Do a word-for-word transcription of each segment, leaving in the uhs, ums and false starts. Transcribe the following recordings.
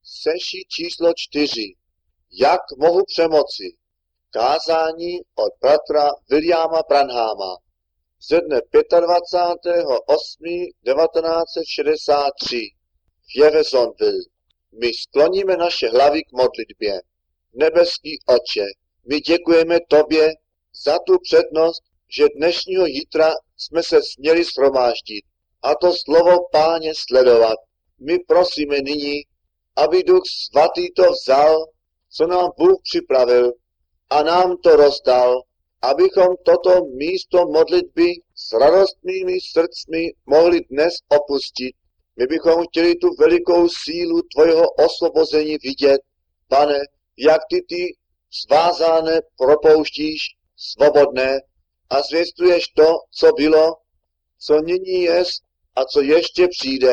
Seši číslo čtyři. Jak mohu přemoci? Kázání od bratra Williama Branhama ze dne dvacátého osmého pátého devatenáct set šedesát tři v Jeffersonville. My skloníme naše hlavy k modlitbě. Nebeský Otče, my děkujeme Tobě za tu přednost, že dnešního jitra jsme se směli shromáždit a to slovo Páně sledovat. My prosíme nyní, aby Duch Svatý to vzal, co nám Bůh připravil, a nám to rozdal, abychom toto místo modlitby s radostnými srdcmi mohli dnes opustit. My bychom chtěli tu velikou sílu Tvojeho osvobození vidět, Pane, jak Ty ty svázané propouštíš svobodné a zvěstuješ to, co bylo, co nyní jest a co ještě přijde.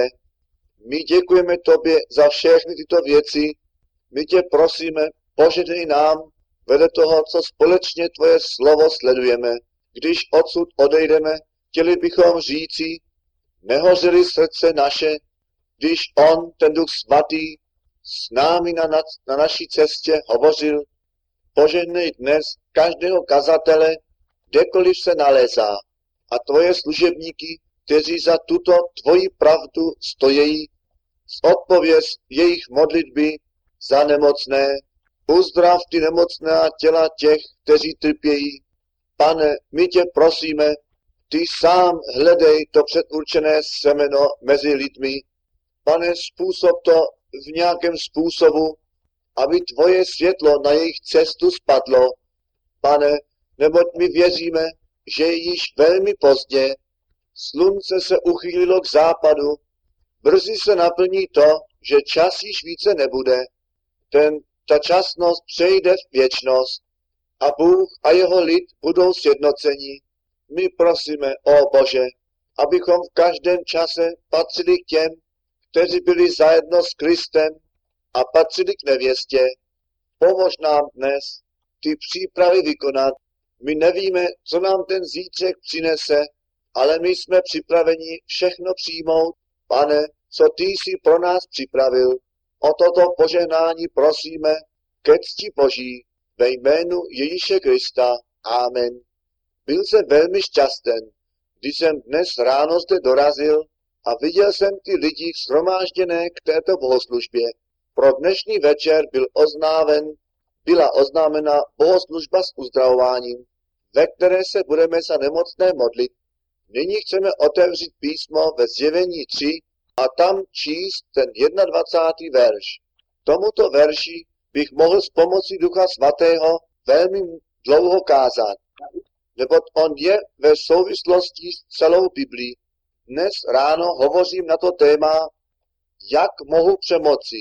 My děkujeme Tobě za všechny tyto věci. My Tě prosíme, požehnej nám vedle toho, co společně Tvoje slovo sledujeme. Když odsud odejdeme, chtěli bychom říci, nehořely srdce naše, když On, ten Duch Svatý, s námi na, na, na naší cestě hovořil. Požehnej dnes každého kazatele, kdekoliv se nalézá, a Tvoje služebníky, kteří za tuto Tvoji pravdu stojí, odpověz jejich modlitby za nemocné, uzdrav ty nemocné těla těch, kteří trpějí. Pane, my Tě prosíme, Ty sám hledej to předurčené semeno mezi lidmi. Pane, způsob to v nějakém způsobu, aby Tvoje světlo na jejich cestu spadlo. Pane, neboť my věříme, že je již velmi pozdě, slunce se uchýlilo k západu, brzy se naplní to, že čas již více nebude. Ten, ta časnost přejde v věčnost a Bůh a jeho lid budou sjednoceni. My prosíme, o Bože, abychom v každém čase patřili k těm, kteří byli zajedno s Kristem a patřili k nevěstě. Pomož nám dnes ty přípravy vykonat. My nevíme, co nám ten zítřek přinese, ale my jsme připraveni všechno přijmout. Pane, co Ty jsi pro nás připravil, o toto požehnání prosíme ke cti Boží ve jménu Ježíše Krista. Amen. Byl jsem velmi šťasten, když jsem dnes ráno zde dorazil a viděl jsem ty lidi shromážděné k této bohoslužbě. Pro dnešní večer byl oznámen, byla oznámena bohoslužba s uzdravováním, ve které se budeme za nemocné modlit. Nyní chceme otevřít písmo ve Zjevení tři a tam číst ten dvacátý první verš. Tomuto verši bych mohl s pomocí Ducha Svatého velmi dlouho kázat, neboť on je ve souvislosti s celou Biblií. Dnes ráno hovořím na to téma, jak mohu přemoci.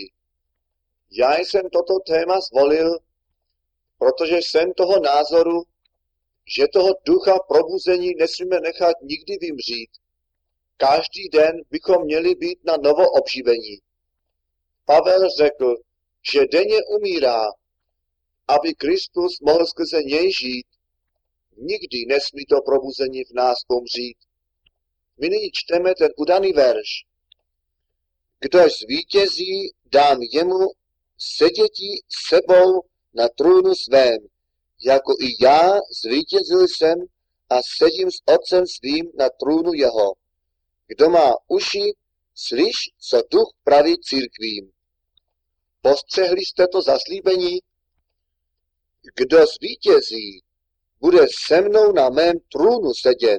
Já jsem toto téma zvolil, protože jsem toho názoru, že toho ducha probuzení nesmíme nechat nikdy vymřít. Každý den bychom měli být na novo obživení. Pavel řekl, že denně umírá, aby Kristus mohl skrze něj žít. Nikdy nesmí to probuzení v nás umřít. My nyní čteme ten udaný verš. Kdo zvítězí, dám jemu sedětí sebou na trůnu svém, jako i já zvítězil jsem a sedím s otcem svým na trůnu jeho. Kdo má uši, slyš, co duch praví církvím. Postřehli jste to zaslíbení? Kdo zvítězí, bude se mnou na mém trůnu sedět.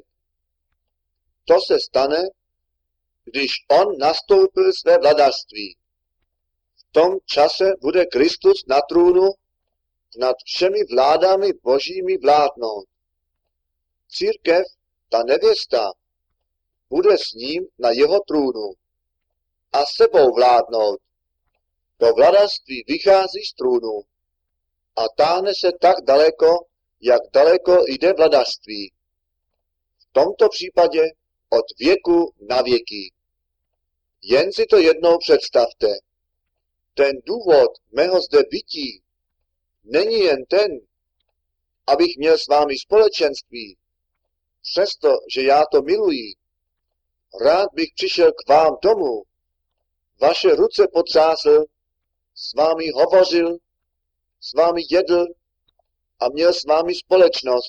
To se stane, když on nastoupil své vladařství. V tom čase bude Kristus na trůnu nad všemi vládami božími vládnout. Církev, ta nevěsta, bude s ním na jeho trůnu a sebou vládnout. To vladařství vychází z trůnu a táhne se tak daleko, jak daleko jde vladařství. V tomto případě od věku na věky. Jen si to jednou představte. Ten důvod mého zde bytí není jen ten, abych měl s vámi společenství, přesto, že já to miluji. Rád bych přišel k vám domů, vaše ruce potřásl s vámi hovořil, s vámi jedl a měl s vámi společnost.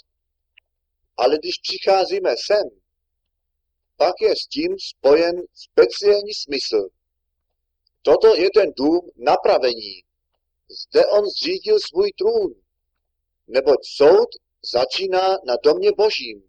Ale když přicházíme sem, pak je s tím spojen speciální smysl. Toto je ten dům napravení. Zde on zřídil svůj trůn, neboť soud začíná na domě Božím.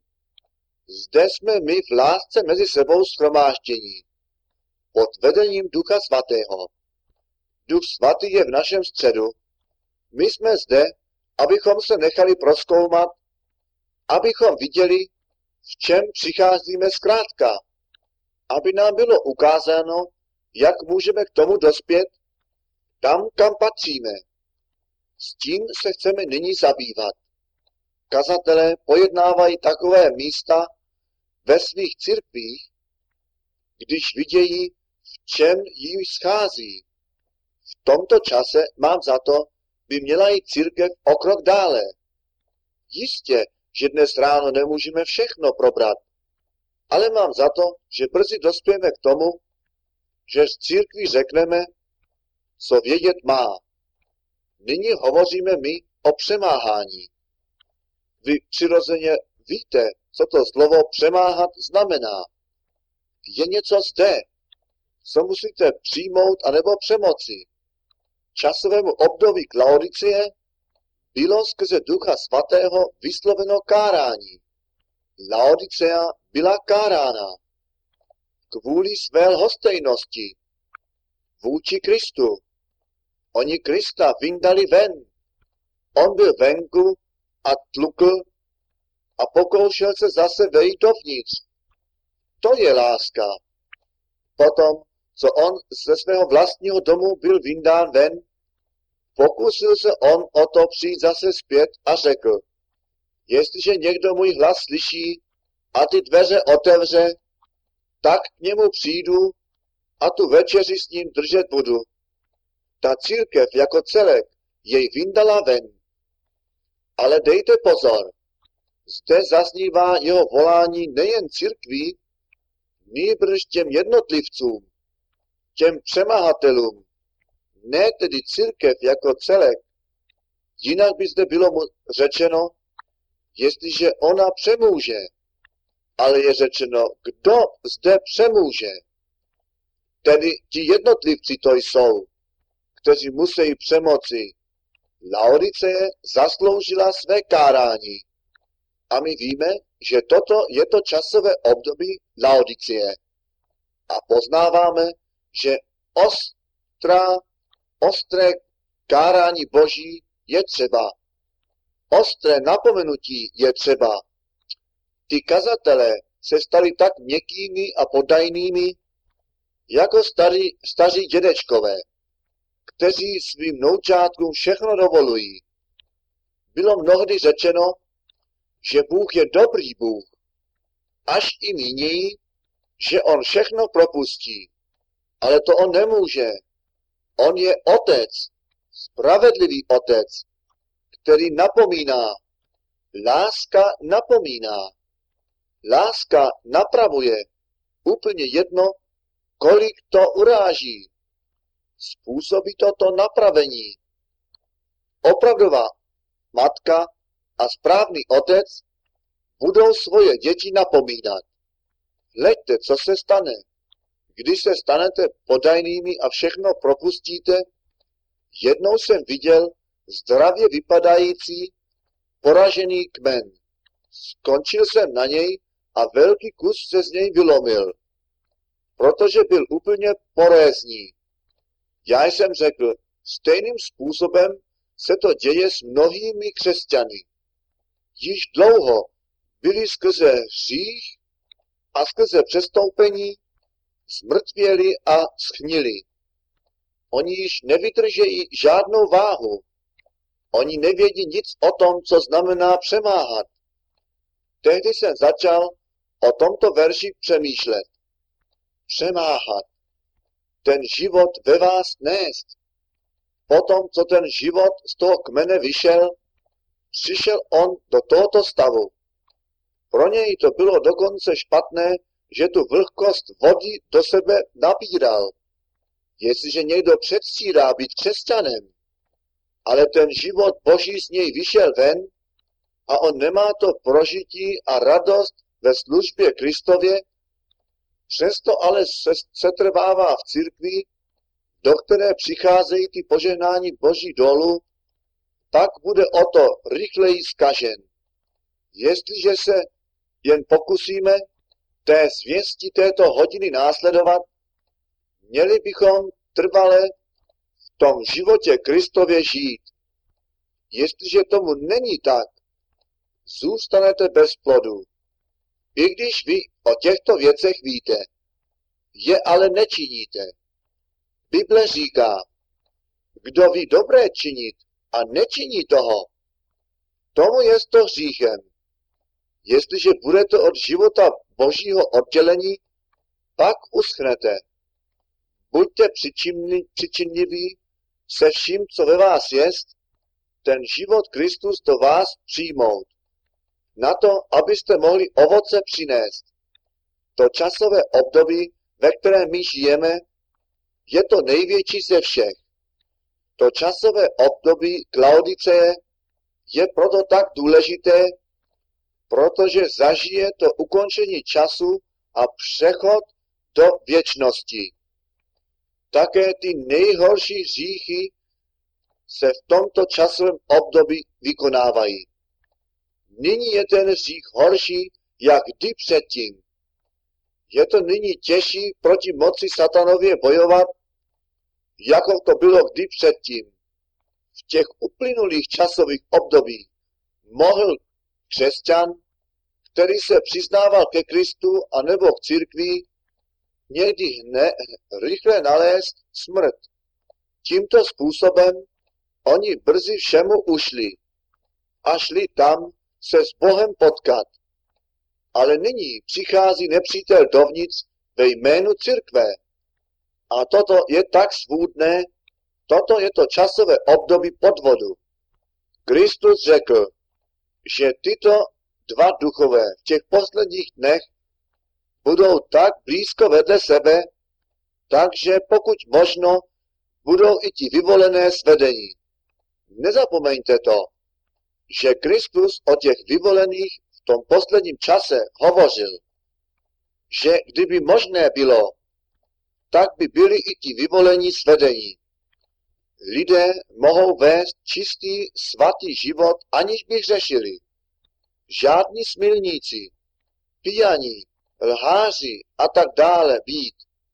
Zde jsme my v lásce mezi sebou shromáždění, pod vedením Ducha Svatého. Duch Svatý je v našem středu. My jsme zde, abychom se nechali prozkoumat, abychom viděli, v čem přicházíme zkrátka, aby nám bylo ukázáno, jak můžeme k tomu dospět, tam, kam patříme. S tím se chceme nyní zabývat. Kazatelé pojednávají takové místa ve svých církvích, když vidějí, v čem jim schází. V tomto čase, mám za to, by měla jít církev o krok dále. Jistě, že dnes ráno nemůžeme všechno probrat, ale mám za to, že brzy dospějeme k tomu, že z církví řekneme, co vědět má. Nyní hovoříme my o přemáhání. Vy přirozeně víte, co to slovo přemáhat znamená. Je něco zde, co musíte přijmout anebo přemoci. Časovému období Laodicie bylo skrze Ducha Svatého vysloveno kárání. Laodicea byla kárána kvůli své lhostejnosti vůči Kristu. Oni Krista vyndali ven. On byl venku a tlukl a pokoušel se zase vejít dovnitř. To je láska. Potom, co on ze svého vlastního domu byl vyndán ven, pokusil se on o to přijít zase zpět a řekl, jestliže někdo můj hlas slyší a ty dveře otevře, tak k němu přijdu a tu večeři s ním držet budu. Ta církev jako celek jej vyndala ven. Ale dejte pozor, zde zaznívá jeho volání nejen církví, nýbrž těm jednotlivcům, těm přemahatelům, ne tedy církev jako celek. Jinak by zde bylo mu řečeno, jestliže ona přemůže, ale je řečeno, kdo zde přemůže. Tedy ti jednotlivci to jsou, kteří musí přemoci. Laodicea zasloužila své kárání. A my víme, že toto je to časové období Laodicea. A poznáváme, že ostrá, ostré kárání Boží je třeba. Ostré napomenutí je třeba. Ty kazatelé se stali tak měkkými a podajnými, jako starí, staří dědečkové, kteří svým noučátkům všechno dovolují. Bylo mnohdy řečeno, že Bůh je dobrý Bůh, až i mínějí, že on všechno propustí. Ale to on nemůže. On je otec, spravedlivý otec, který napomíná. Láska napomíná. Láska napravuje. Úplně jedno, kolik to uráží. Způsobí to to napravení. Opravdová matka a správný otec budou svoje děti napomínat. Hleďte, co se stane. Když se stanete podajnými a všechno propustíte, jednou jsem viděl zdravě vypadající poražený kmen. Skončil jsem na něj a velký kus se z něj vylomil, protože byl úplně porézní. Já jsem řekl, stejným způsobem se to děje s mnohými křesťany. Již dlouho byli skrze hřích a skrze přestoupení zmrtvěli a schnili. Oni již nevydržejí žádnou váhu. Oni nevědí nic o tom, co znamená přemáhat. Tehdy jsem začal o tomto verši přemýšlet. Přemáhat. Ten život ve vás nést. Potom, co ten život z toho kmene vyšel, přišel on do tohoto stavu. Pro něj to bylo dokonce špatné, že tu vlhkost vody do sebe nabíral. Jestliže někdo předstírá být křesťanem, ale ten život Boží z něj vyšel ven a on nemá to prožití a radost ve službě Kristově, přesto ale se, setrvává v církvi, do které přicházejí ty požehnání Boží dolů, pak bude o to rychleji zkažen. Jestliže se jen pokusíme té zvěsti této hodiny následovat, měli bychom trvale v tom životě Kristově žít. Jestliže tomu není tak, zůstanete bez plodu. I když vy o těchto věcech víte, je ale nečiníte. Bible říká, kdo ví dobré činit a nečiní toho, tomu je to hříchem. Jestliže budete od života Božího oddělení, pak uschnete. Buďte přičinliví se vším, co ve vás jest, ten život Kristus do vás přijmout. Na to, abyste mohli ovoce přinést. To časové období, ve kterém my žijeme, je to největší ze všech. To časové období Laodiceje je proto tak důležité, protože zažije to ukončení času a přechod do věčnosti. Také ty nejhorší hříchy se v tomto časovém období vykonávají. Nyní je ten hřích horší, jak kdy předtím. Je to nyní těžší proti moci satanově bojovat, jako to bylo kdy předtím. V těch uplynulých časových období mohl křesťan, který se přiznával ke Kristu anebo k církvi, někdy hne, rychle nalézt smrt. Tímto způsobem oni brzy všemu ušli a šli tam se s Bohem potkat. Ale nyní přichází nepřítel dovnitř ve jménu církve. A toto je tak svůdné, toto je to časové období podvodu. Kristus řekl, že tyto dva duchové v těch posledních dnech budou tak blízko vedle sebe, takže pokud možno budou i ti vyvolené svedení. Nezapomeňte to, že Kristus o těch vyvolených v tom posledním čase hovořil, že kdyby možné bylo, tak by byli i ti vyvolení svedení. Lidé mohou vést čistý, svatý život, aniž by hřešili. Žádní smilníci, pijaní, lháři a tak dále být.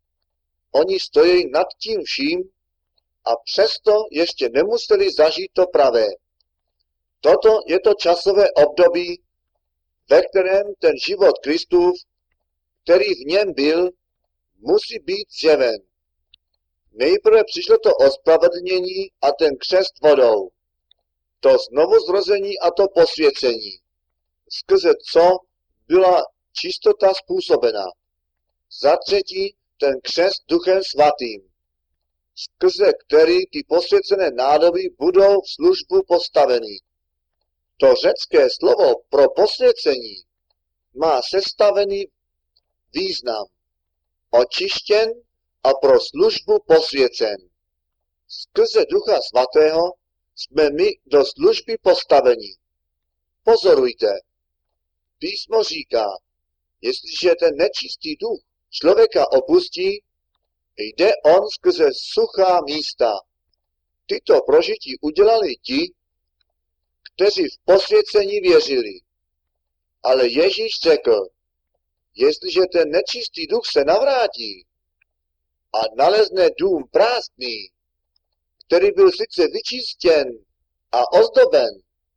Oni stojí nad tím vším a přesto ještě nemuseli zažít to pravé. Toto je to časové období, ve kterém ten život Kristův, který v něm byl, musí být zjeven. Nejprve přišlo to ospravedlnění a ten křest vodou. To znovuzrození a to posvěcení, skrze co byla čistota způsobena. Za třetí ten křest Duchem Svatým, skrze který ty posvěcené nádoby budou v službu postaveny. To řecké slovo pro posvěcení má sestavený význam. Očištěn a pro službu posvěcen. Skrze Ducha Svatého jsme my do služby postaveni. Pozorujte. Písmo říká, jestliže ten nečistý duch člověka opustí, jde on skrze suchá místa. Tyto prožití udělali ti, kteří v posvěcení věřili. Ale Ježíš řekl, jestliže ten nečistý duch se navrátí a nalezne dům prázdný, který byl sice vyčistěn a ozdoben,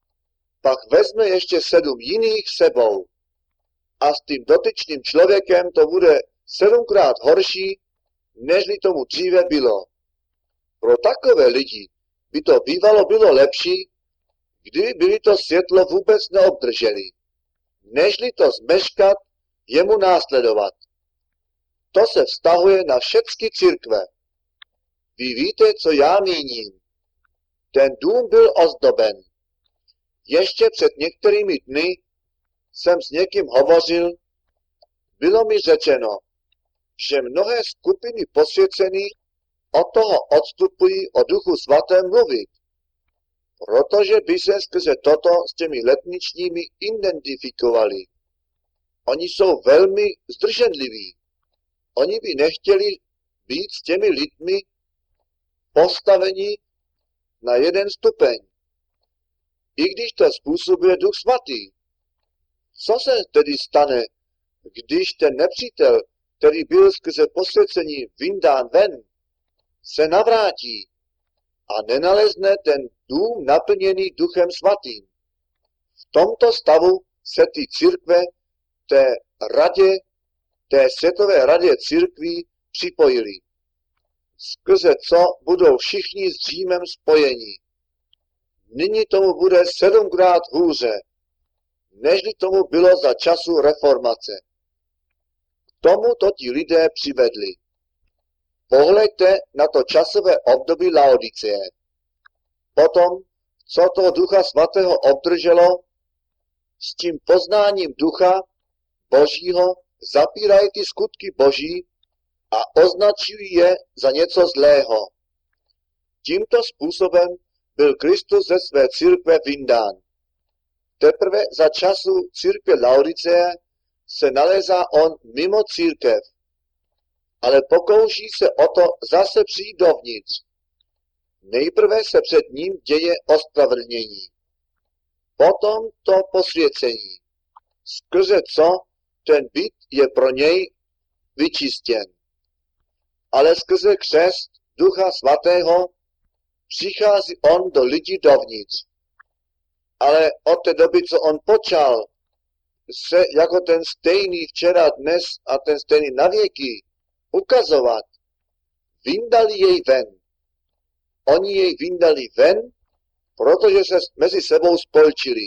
pak vezme ještě sedm jiných sebou a s tím dotyčným člověkem to bude sedmkrát horší, nežli tomu dříve bylo. Pro takové lidi by to bývalo bylo lepší, kdyby byli to světlo vůbec neobdrželi, nežli to zmeškat jemu následovat. To se vztahuje na všechny církve. Vy víte, co já míním. Ten dům byl ozdoben. Ještě před některými dny jsem s někým hovořil, bylo mi řečeno, že mnohé skupiny posvěcených od toho odstupují o Duchu Svatém mluvit, protože by se skrze toto s těmi letničními identifikovali. Oni jsou velmi zdrženliví. Oni by nechtěli být s těmi lidmi postaveni na jeden stupeň. I když to způsobuje Duch Svatý. Co se tedy stane, když ten nepřítel, který byl skrze posvěcení vyndán ven, se navrátí a nenalezne ten dům naplněný Duchem Svatým? V tomto stavu se ty církve té radě, té světové radě církví připojili. Skrze co budou všichni s Římem spojeni. Nyní tomu bude sedmkrát hůře, nežli tomu bylo za času reformace. K tomu to ti lidé přivedli. Pohleďte na to časové období Laodicea. Potom, co toho Ducha Svatého obdrželo, s tím poznáním Ducha Božího zapírají ty skutky Boží a označují je za něco zlého. Tímto způsobem byl Kristus ze své církve vyndán. Teprve za času církve Laodicea se nalézá on mimo církev, ale pokouší se o to zase přijít dovnitř. Nejprve se před ním děje ospravedlnění, potom to posvěcení, skrze co ten byt je pro něj vyčistěn. Ale skrze křest Ducha Svatého přichází on do lidí dovnitř. Ale od té doby, co on počal se jako ten stejný včera, dnes a ten stejný navěky ukazovat, vyndali jej ven. Oni jej vyndali ven, protože se mezi sebou spolčili.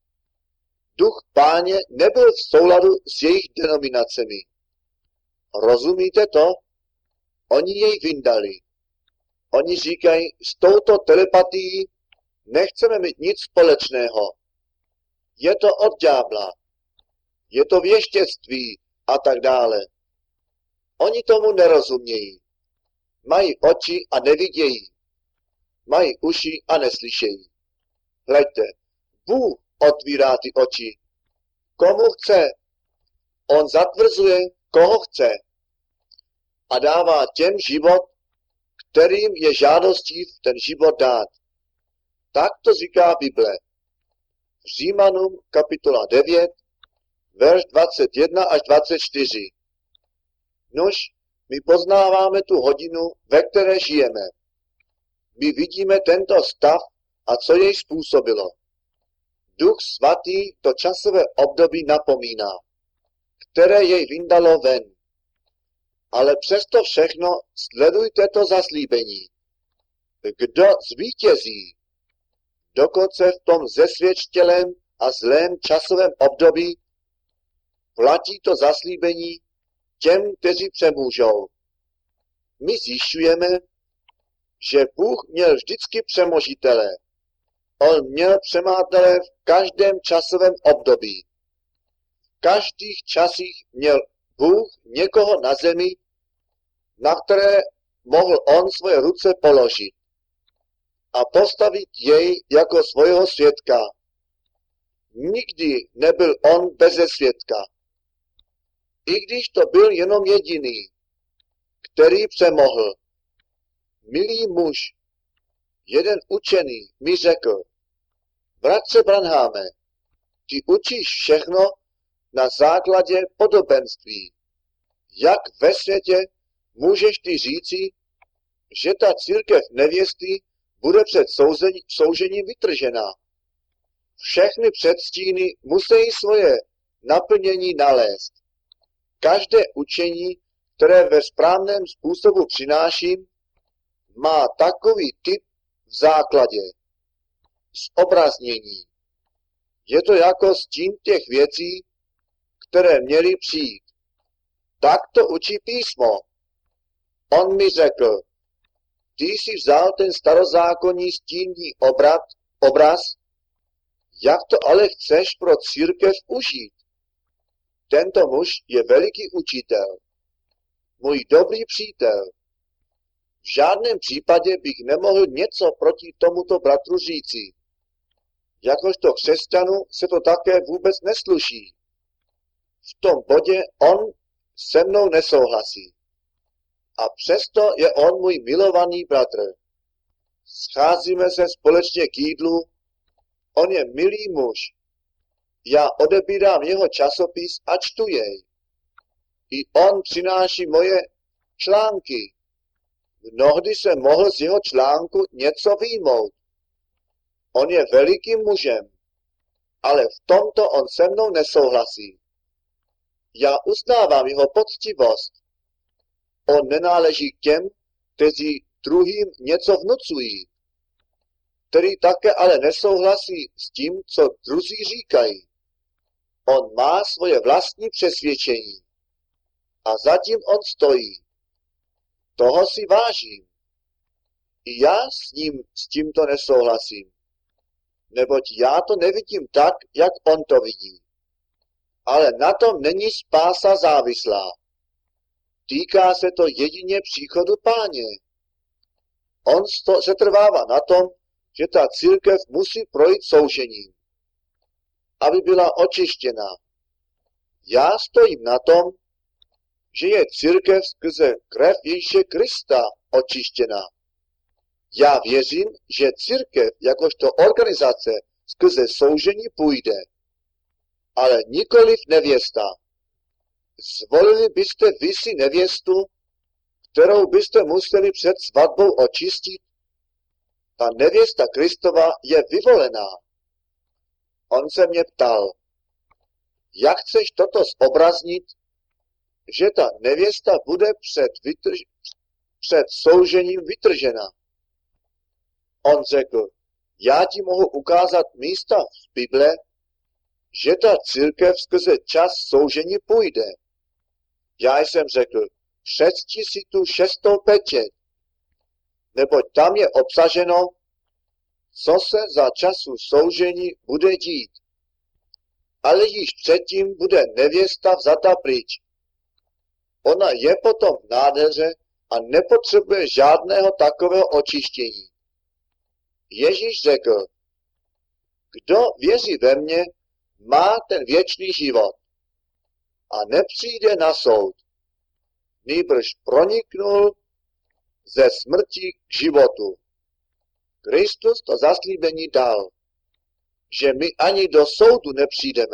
Duch Páně nebyl v souladu s jejich denominacemi. Rozumíte to? Oni jej vyndali. Oni říkají, s touto telepatií nechceme mít nic společného. Je to od ďábla. Je to věštěctví a tak dále. Oni tomu nerozumějí. Mají oči a nevidějí. Mají uši a neslyšejí. Hleďte, Bůh otvírá ty oči. Komu chce? On zatvrzuje, koho chce. A dává těm život, kterým je žádostí ten život dát. Tak to říká Bible. Římanům kapitola devět, verš dvacet jedna až dvacet čtyři. Nož, my poznáváme tu hodinu, ve které žijeme. My vidíme tento stav a co jej způsobilo. Duch Svatý to časové období napomíná, které jej vyndalo ven. Ale přesto všechno sledujte to zaslíbení. Kdo zvítězí, dokud se v tom zesvědčtělém a zlém časovém období platí to zaslíbení těm, kteří přemůžou. My zjišťujeme, že Bůh měl vždycky přemožitele. On měl přemátele v každém časovém období. V každých časích měl Bůh někoho na zemi, na které mohl on svoje ruce položit a postavit jej jako svého svědka. Nikdy nebyl on beze svědka. I když to byl jenom jediný, který přemohl. Milý muž, jeden učený mi řekl, bratře Branháme, ty učíš všechno na základě podobenství. Jak ve světě můžeš ty říci, že ta církev nevěsty bude před soužením vytržená? Všechny předstíny musí svoje naplnění nalézt. Každé učení, které ve správném způsobu přináším, má takový typ v základě. Zobraznění. Je to jako stín těch věcí, které měly přijít. Tak to učí písmo. On mi řekl, ty jsi vzal ten starozákonní stínní obrat, obraz, jak to ale chceš pro církev užít? Tento muž je veliký učitel, můj dobrý přítel. V žádném případě bych nemohl něco proti tomuto bratru říci. Jakožto křesťanu se to také vůbec nesluší. V tom bodě on se mnou nesouhlasí. A přesto je on můj milovaný bratr. Scházíme se společně k jídlu, on je milý muž. Já odebírám jeho časopis a čtu jej. I on přináší moje články. Mnohdy jsem mohl z jeho článku něco vyjmout. On je velikým mužem, ale v tomto on se mnou nesouhlasí. Já uznávám jeho poctivost. On nenáleží k těm, kteří druhým něco vnucují, který také ale nesouhlasí s tím, co druzí říkají. On má svoje vlastní přesvědčení a zatím on stojí. Toho si vážím. I já s ním s tímto nesouhlasím, neboť já to nevidím tak, jak on to vidí. Ale na tom není spása závislá. Týká se to jedině příchodu Páně. On se trvává na tom, že ta církev musí projít soužením, aby byla očištěna. Já stojím na tom, že je církev skrze krev Ježíše Krista očištěna. Já věřím, že církev jakožto organizace skrze soužení půjde, ale nikoliv nevěsta. Zvolili byste vy si nevěstu, kterou byste museli před svatbou očistit? Ta nevěsta Kristova je vyvolená. On se mě ptal, jak chceš toto zobraznit, že ta nevěsta bude před, vytrž... před soužením vytržena. On řekl, já ti mohu ukázat místa z Bible, že ta církev skrze čas soužení půjde. Já jsem řekl, přečti si tu šestou pečeť, neboť tam je obsaženo, co se za času soužení bude dít. Ale již předtím bude nevěsta vzata pryč. Ona je potom v nádheře a nepotřebuje žádného takového očištění. Ježíš řekl, kdo věří ve mě, má ten věčný život a nepřijde na soud. Nýbrž proniknul ze smrti k životu. Kristus to zaslíbení dal, že my ani do soudu nepřijdeme.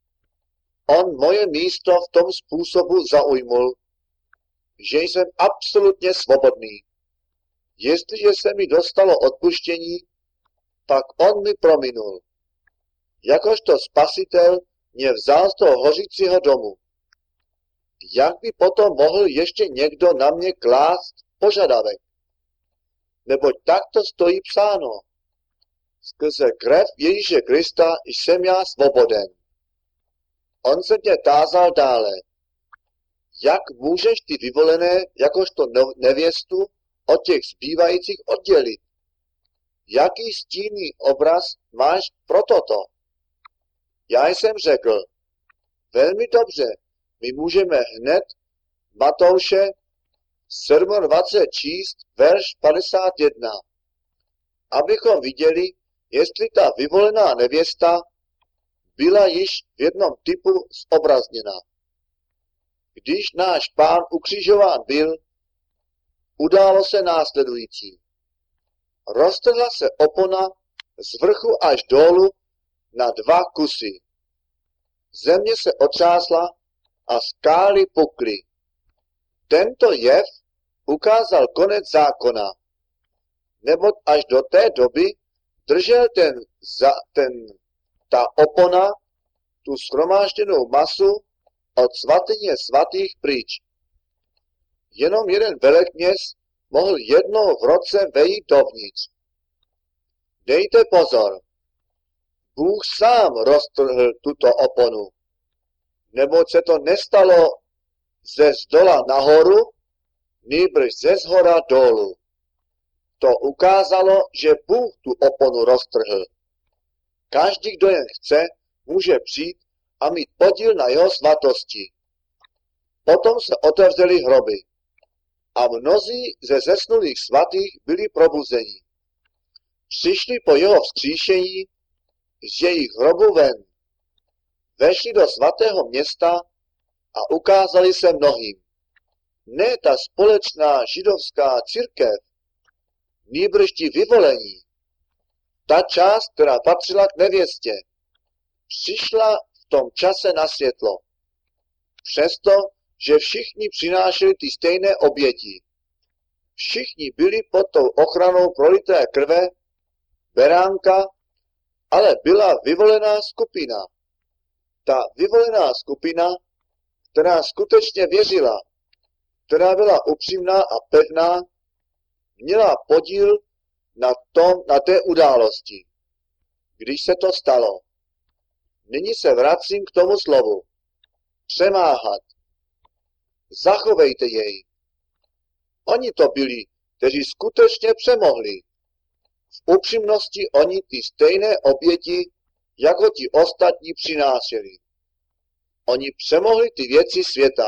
On moje místo v tom způsobu zaujmul, že jsem absolutně svobodný. Jestliže se mi dostalo odpuštění, pak on mi prominul. Jakožto spasitel mě vzal z toho hořícího domu. Jak by potom mohl ještě někdo na mě klást požadavek? Neboť takto stojí psáno. Skrze krev Ježíše Krista jsem já svoboden. On se mě tázal dále. Jak můžeš ty vyvolené jakožto nevěstu od těch zbývajících oddělit? Jaký stínný obraz máš pro toto? Já jsem řekl, velmi dobře, my můžeme hned Matouše dvacet sedm číst, verš padesát jedna, abychom viděli, jestli ta vyvolená nevěsta byla již v jednom typu zobrazněna. Když náš Pán ukřižován byl, událo se následující. Roztrhla se opona z vrchu až dolů na dva kusy. Země se otřásla a skály pukly. Tento jev ukázal konec zákona, neboť až do té doby držel ten, za, ten, ta opona tu shromážděnou masu od svatyně svatých pryč. Jenom jeden velekněz mohl jednou v roce vejít dovnitř. Dejte pozor, Bůh sám roztrhl tuto oponu, neboť se to nestalo ze zdola nahoru, nýbrž ze zhora dolů. To ukázalo, že Bůh tu oponu roztrhl. Každý, kdo jen chce, může přijít a mít podíl na jeho svatosti. Potom se otevřely hroby. a mnozí ze zesnulých svatých byli probuzeni. Přišli po jeho vzkříšení z jejich hrobu ven, vešli do svatého města a ukázali se mnohým. Ne ta společná židovská církev, nýbrž ti vyvolení, ta část, která patřila k nevěstě, přišla v tom čase na světlo. Přesto, že všichni přinášeli ty stejné oběti. Všichni byli pod tou ochranou prolité krve beránka, ale byla vyvolená skupina. Ta vyvolená skupina, která skutečně věřila, která byla upřímná a pevná, měla podíl na, tom, na té události, když se to stalo. Nyní se vracím k tomu slovu. Přemáhat. Zachovejte jej. Oni to byli, kteří skutečně přemohli. V upřímnosti oni ty stejné oběti, jako ti ostatní přinášeli. Oni přemohli ty věci světa.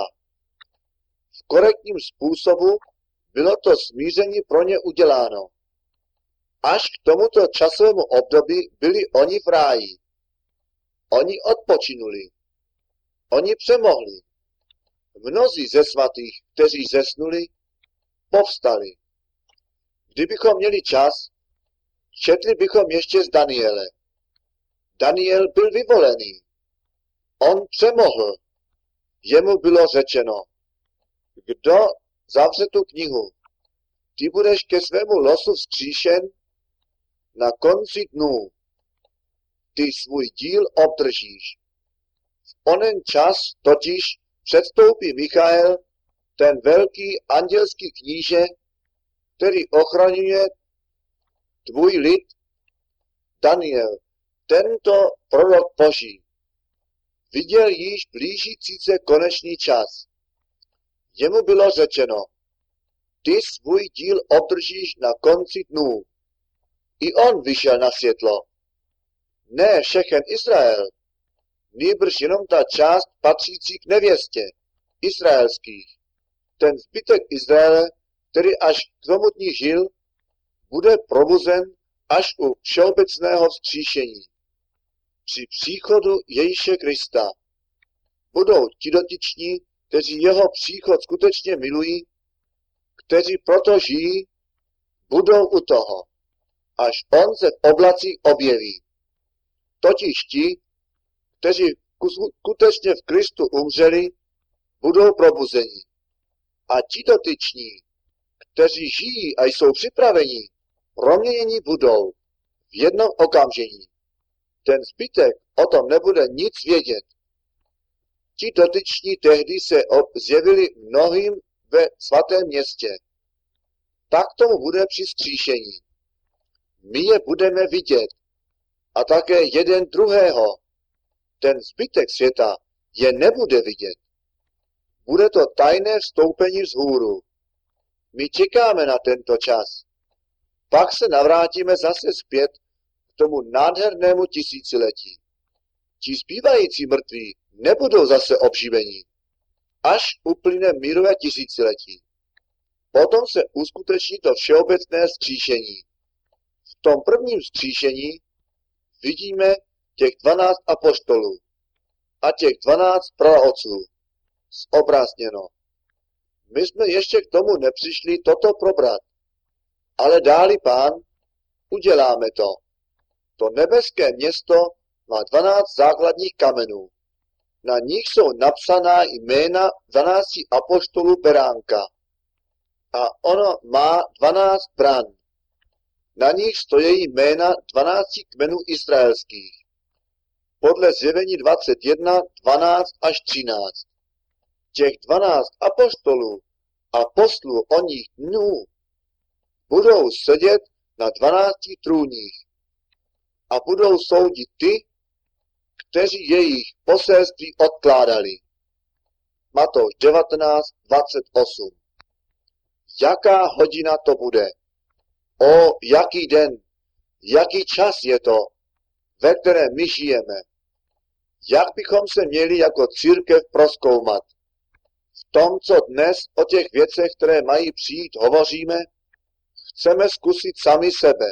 V korektním způsobu bylo to smíření pro ně uděláno. Až k tomuto časovému období byli oni v ráji. Oni odpočinuli. Oni přemohli. Mnozí ze svatých, kteří zesnuli, povstali. Kdybychom měli čas, četli bychom ještě z Daniele. Daniel byl vyvolený. On přemohl. Jemu bylo řečeno, kdo zavře tu knihu, ty budeš ke svému losu vzkříšen na konci dnů. Ty svůj díl obdržíš. V onen čas totiž předstoupí Michael, ten velký andělský kníže, který ochraňuje tvůj lid, Daniel, tento prorok Boží. Viděl již blížící se konečný čas. Jemu bylo řečeno, ty svůj díl obdržíš na konci dnů. I on vyšel na světlo. Ne všechen Izrael, nýbrž jenom ta část patřící k nevěstě, izraelských. Ten zbytek Izraele, který až k tomu dní žil, bude probuzen až u všeobecného vzkříšení. Při příchodu Ježíše Krista budou ti dotyční, kteří jeho příchod skutečně milují, kteří proto žijí, budou u toho, až on se v oblacích objeví. Totiž ti, kteří skutečně v Kristu umřeli, budou probuzeni. A ti dotyční, kteří žijí a jsou připraveni, proměnění budou v jednom okamžení. Ten zbytek o tom nebude nic vědět. Ti dotyční tehdy se zjevili mnohým ve svatém městě. Tak tomu bude při vzkříšení. My je budeme vidět a také jeden druhého. Ten zbytek světa je nebude vidět. Bude to tajné vstoupení vzhůru. My čekáme na tento čas. Pak se navrátíme zase zpět k tomu nádhernému tisíciletí. Ti zbývající mrtví nebudou zase obživeni, až uplyne mírové tisíciletí. Potom se uskuteční to všeobecné vzkříšení. V tom prvním vzkříšení vidíme těch dvanáct apoštolů a těch dvanáct praotců zobrazněno. My jsme ještě k tomu nepřišli toto probrat, ale dáli Pán, uděláme to. To nebeské město má dvanáct základních kamenů. Na nich jsou napsaná jména dvanácti apoštolů beránka. A ono má dvanáct bran. Na nich stojí jména dvanácti kmenů izraelských. Podle Zjevení dvacet jedna, dvanáct až třináct. Těch dvanáct apoštolů a poslů o nich dnů budou sedět na dvanácti trůních a budou soudit ty, kteří jejich poselství odkládali. Matouš devatenáct, dvacet osm. Jaká hodina to bude? O, jaký den, jaký čas je to, ve kterém my žijeme? Jak bychom se měli jako církev prozkoumat? V tom, co dnes o těch věcech, které mají přijít, hovoříme, chceme zkusit sami sebe.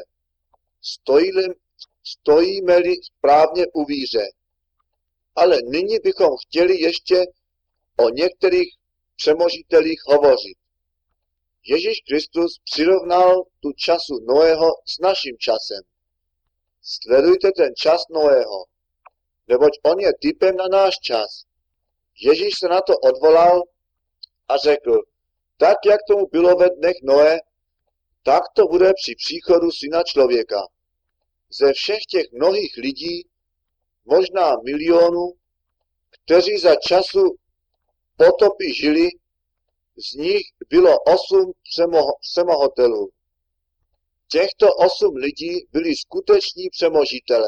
Stojíme-li správně u víře. Ale nyní bychom chtěli ještě o některých přemožitelích hovořit. Ježíš Kristus přirovnal tu času Noého s naším časem. Sledujte ten čas Noého, neboť on je typem na náš čas. Ježíš se na to odvolal a řekl, tak jak tomu bylo ve dnech Noé, tak to bude při příchodu Syna člověka. Ze všech těch mnohých lidí, možná milionů, kteří za času potopy žili, z nich bylo osm přemohitelů. Těchto osm lidí byli skuteční přemožitelé.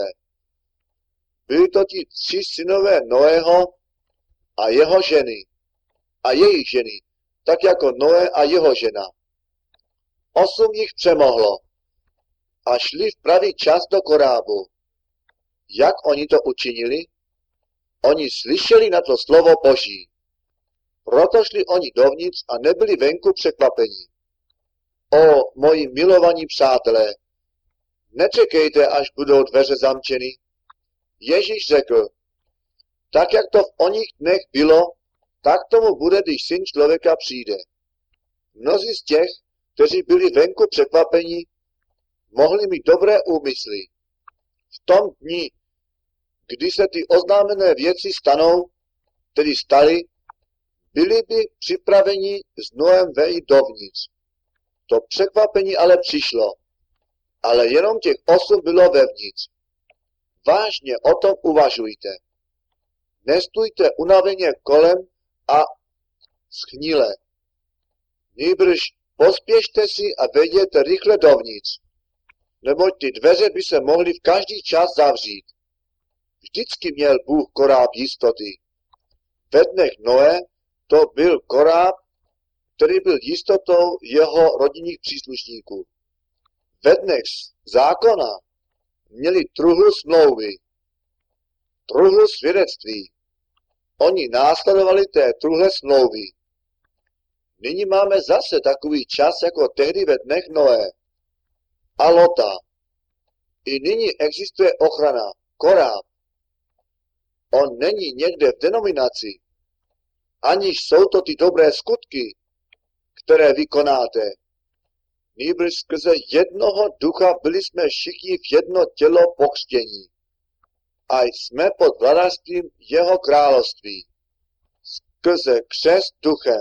Byli to ti tři synové Noého a jeho ženy a jejich ženy, tak jako Noé a jeho žena. Osm jich přemohlo a šli v pravý čas do korábu. Jak oni to učinili? Oni slyšeli na to slovo Boží. Proto šli oni dovnitř a nebyli venku překvapení. O, moji milovaní přátelé, nečekejte, až budou dveře zamčeny. Ježíš řekl, tak jak to v oních dnech bylo, tak tomu bude, když Syn člověka přijde. Mnozí z těch, kteří byli venku překvapení, mohli mít dobré úmysly. V tom dni, kdy se ty oznámené věci stanou, tedy staly, byli by připraveni s Noem vejít dovnitř. To překvapení ale přišlo, ale jenom těch osm bylo vevnitř. Vážně o tom uvažujte. Nestůjte unaveně kolem a schnile. Nýbrž pospěšte si a vejděte rychle dovnitř, neboť ty dveře by se mohly v každý čas zavřít. Vždycky měl Bůh koráb jistoty. Ve dnech Noé to byl koráb, který byl jistotou jeho rodinných příslušníků. Ve dnech zákona měli truhlu smlouvy, truhlu svědectví. Oni následovali té truhle smlouvy. Nyní máme zase takový čas, jako tehdy ve dnech Noé a Lota. I nyní existuje ochrana, koráb. On není někde v denominaci, aniž jsou to ty dobré skutky, které vykonáte. Nýbrž skrze jednoho ducha byli jsme všichni v jedno tělo pokřtění. A jsme pod vladařstvím jeho království. Skrze křest duchem.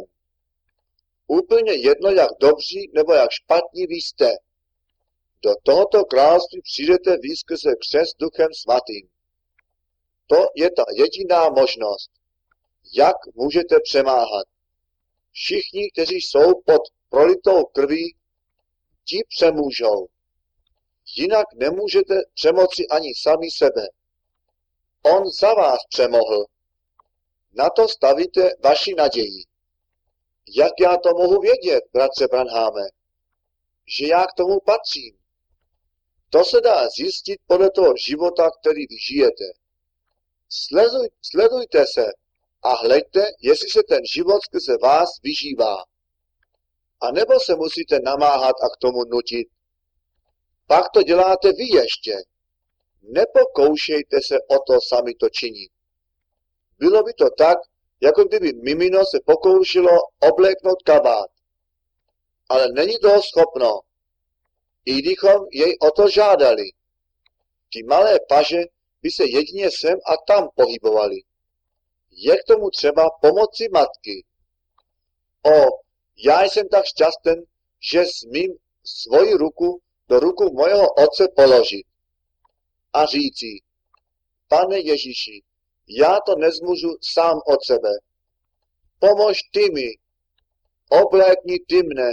Úplně jedno, jak dobří nebo jak špatní vy jste. Do tohoto království přijdete vy skrze křest duchem svatým. To je ta jediná možnost, jak můžete přemáhat. Všichni, kteří jsou pod prolitou krví, ti přemůžou. Jinak nemůžete přemoci ani sami sebe. On za vás přemohl. Na to stavíte vaši naději. Jak já to mohu vědět, bratře Branháme? Že já k tomu patřím. To se dá zjistit podle toho života, který vy žijete. Sleduj, sledujte se a hleďte, jestli se ten život skrze vás vyžívá. A nebo se musíte namáhat a k tomu nutit. Pak to děláte vy ještě. Nepokoušejte se o to sami to činit. Bylo by to tak, jako kdyby mimino se pokoušelo obléknout kabát. Ale není toho schopno. I kdybychom jej o to žádali. Ty malé paže by se jedině sem a tam pohybovaly. Je k tomu třeba pomoci matky. O, já jsem tak šťasten, že smím svoji ruku do ruku mojeho otce položit a říci, Pane Ježíši, já to nezmůžu sám od sebe. Pomož ty mi, oblékni ty mne.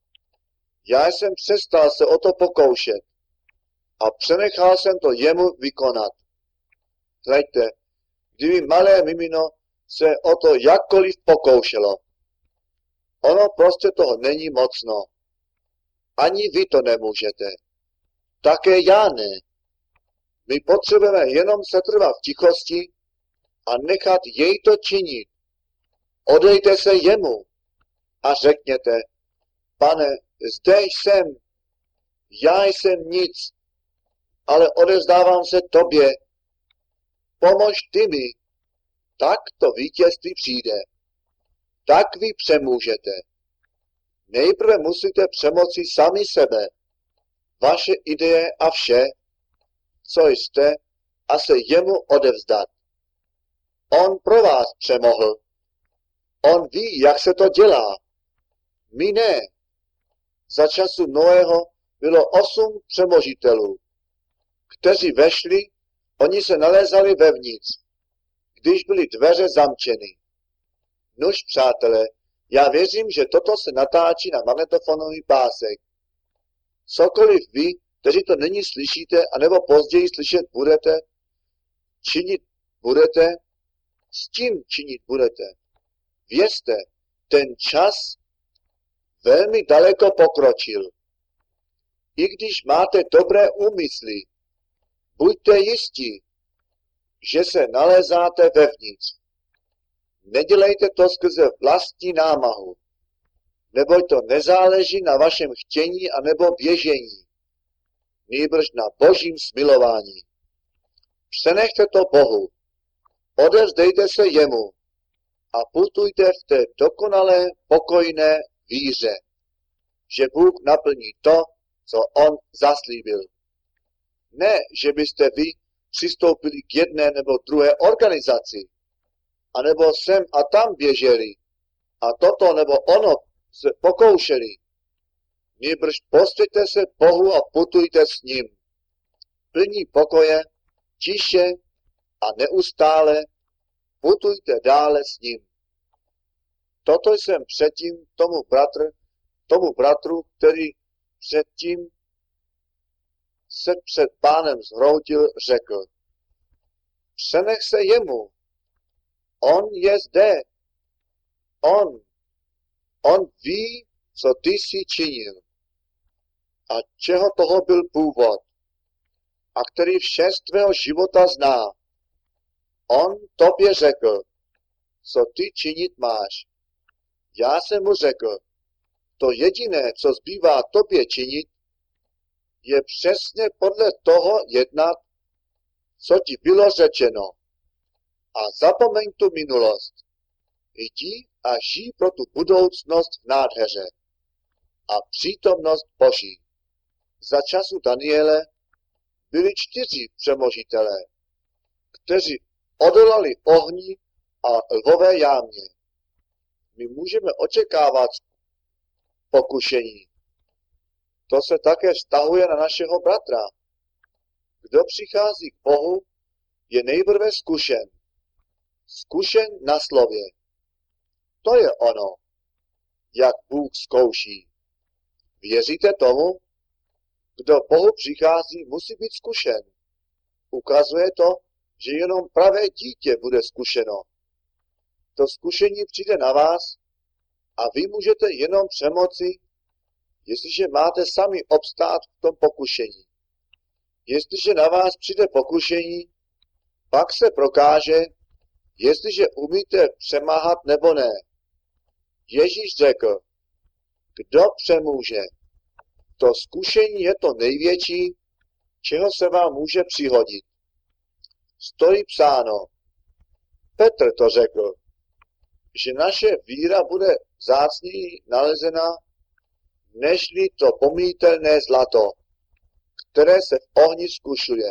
Já jsem přestal se o to pokoušet a přenechal jsem to jemu vykonat. Hleďte, kdyby malé mimino se o to jakkoliv pokoušelo. Ono prostě toho není mocno. Ani vy to nemůžete. Také já ne. My potřebujeme jenom setrvat v tichosti a nechat jej to činit. Odejte se jemu a řekněte, Pane, zde jsem, já jsem nic, ale odevzdávám se tobě. Pomož ty mi, tak to vítězství přijde. Tak vy přemůžete. Nejprve musíte přemoci sami sebe, vaše ideje a vše, co jste, a se jemu odevzdat. On pro vás přemohl. On ví, jak se to dělá. My ne. Za času Noého bylo osm přemožitelů, kteří vešli, oni se nalézali vevnitř, když byly dveře zamčeny. Nuž, přátelé, já věřím, že toto se natáčí na magnetofonový pásek. Cokoliv vy, kteří to nyní slyšíte, anebo později slyšet budete, činit budete, s tím činit budete. Vězte, ten čas velmi daleko pokročil. I když máte dobré úmysly, buďte jistí, že se nalézáte vevnitř. Nedělejte to skrze vlastní námahu, neboť to nezáleží na vašem chtění anebo běžení, nýbrž na božím smilování. Přenechte to Bohu, odevzdejte se jemu a putujte v té dokonalé, pokojné víře, že Bůh naplní to, co on zaslíbil. Ne, že byste vy přistoupili k jedné nebo druhé organizaci, anebo sem a tam běželi a toto nebo ono se pokoušeli. Nýbrž posvěďte se Bohu a putujte s ním. Plní pokoje, tiše a neustále putujte dále s ním. Toto jsem předtím tomu bratr, tomu bratru, který předtím se před pánem zhroutil, řekl. Přenech se jemu. On je zde. On. On ví, co ty jsi činil. A čeho toho byl původ. A který vše z tvého života zná. On tobě řekl, co ty činit máš. Já jsem mu řekl, to jediné, co zbývá tobě činit, je přesně podle toho jednat, co ti bylo řečeno. A zapomeň tu minulost. Jdi a žij pro tu budoucnost v nádheře a přítomnost Boží. Za času Daniele byli čtyři přemožitelé, kteří odolali ohni a lvové jámě. My můžeme očekávat pokušení. To se také vztahuje na našeho bratra. Kdo přichází k Bohu, je nejprve zkušen. Zkušen na slově. To je ono, jak Bůh zkouší. Věříte tomu? Kdo Bohu přichází, musí být zkušen. Ukazuje to, že jenom pravé dítě bude zkušeno. To zkušení přijde na vás a vy můžete jenom přemoci, jestliže máte sami obstát v tom pokušení. Jestliže na vás přijde pokušení, pak se prokáže, jestliže umíte přemáhat nebo ne. Ježíš řekl, kdo přemůže? To zkušení je to největší, čeho se vám může přihodit. Stojí psáno. Petr to řekl, že naše víra bude vzácněji nalezena, nežli to pomítelné zlato, které se v ohni zkušuje.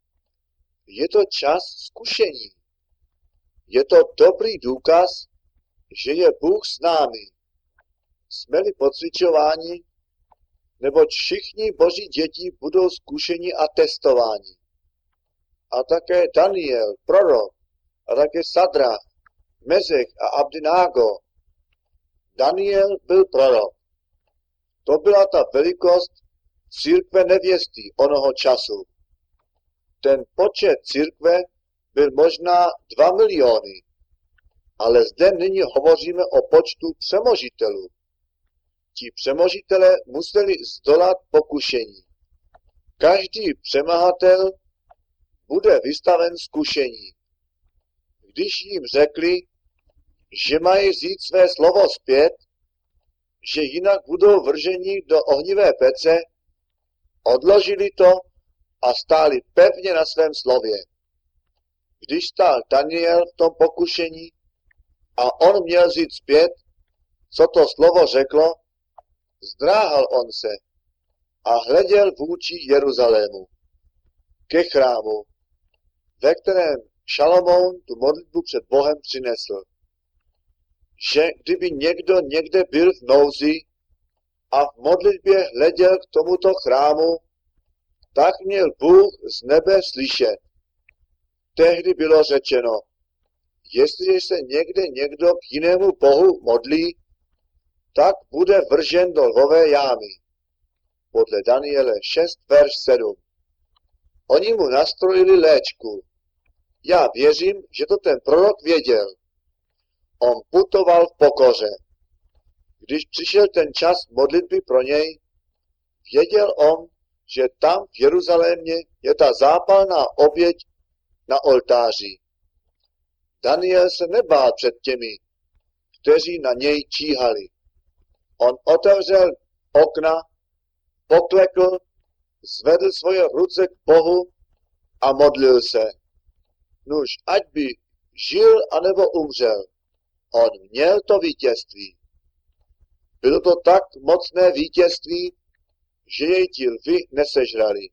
Je to čas zkušení. Je to dobrý důkaz, že je Bůh s námi. Jsme-li pocvičováni, neboť všichni boží děti budou zkušeni a testováni. A také Daniel, prorok, a také Sadrach, Mezech a Abednego. Daniel byl prorok. To byla ta velikost církve nevěsty onoho času. Ten počet církve byl možná dva miliony, ale zde nyní hovoříme o počtu přemožitelů. Ti přemožitelé museli zdolat pokušení. Každý přemahatel bude vystaven zkušení. Když jim řekli, že mají vzít své slovo zpět, že jinak budou vrženi do ohnivé pece, odložili to a stáli pevně na svém slově. Když stál Daniel v tom pokušení a on měl vzít zpět, co to slovo řeklo, zdráhal on se a hleděl vůči Jeruzalému, ke chrámu, ve kterém Šalomoun tu modlitbu před Bohem přinesl. Že kdyby někdo někde byl v nouzi a v modlitbě hleděl k tomuto chrámu, tak měl Bůh z nebe slyšet. Tehdy bylo řečeno, jestliže se někde někdo k jinému bohu modlí, tak bude vržen do lvové jámy. Podle Daniele šest, verš sedm. Oni mu nastrojili léčku. Já věřím, že to ten prorok věděl. On putoval v pokoře. Když přišel ten čas modlitby pro něj, věděl on, že tam v Jeruzalémě je ta zápalná oběť na oltáři. Daniel se nebál před těmi, kteří na něj číhali. On otevřel okna, poklekl, zvedl svoje ruce k Bohu a modlil se. Nuž, ať by žil anebo umřel, on měl to vítězství. Bylo to tak mocné vítězství, že jej ti lvi nesežrali.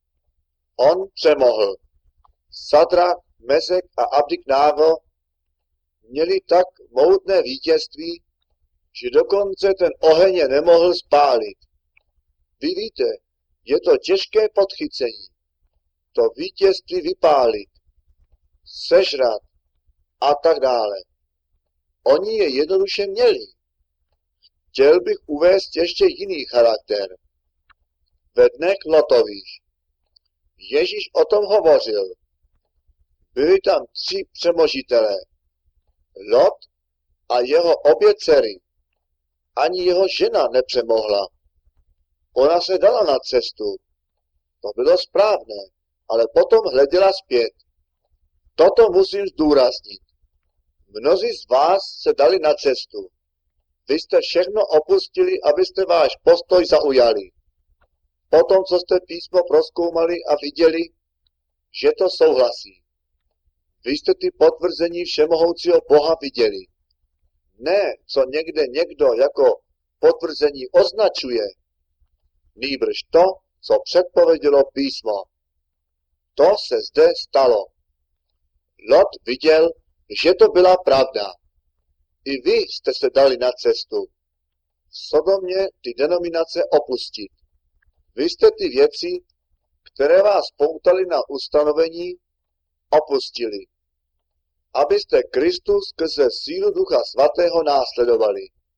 On přemohl. Sadrak, Mesek a Abdiknágo měli tak mohutné vítězství, že dokonce ten oheň je nemohl spálit. Vy víte, je to těžké podchycení. To vítězství vypálit, sežrat a tak dále. Oni je jednoduše měli. Chtěl bych uvést ještě jiný charakter. Ve dnech Lotových. Ježíš o tom hovořil. Byli tam tři přemožitelé. Lot a jeho obě dcery. Ani jeho žena nepřemohla. Ona se dala na cestu. To bylo správné, ale potom hleděla zpět. Toto musím zdůraznit. Mnozí z vás se dali na cestu. Vy jste všechno opustili, abyste váš postoj zaujali. Potom, co jste písmo prozkoumali a viděli, že to souhlasí. Vy jste ty potvrzení všemohoucího Boha viděli. Ne, co někde někdo jako potvrzení označuje, nýbrž to, co předpovědělo písmo. To se zde stalo. Lot viděl, že to byla pravda. I vy jste se dali na cestu. V Sodomě ty denominace opustit. Vy jste ty věci, které vás poutaly na ustanovení, opustili. Abyste Kristus skrze sílu Ducha Svatého následovali,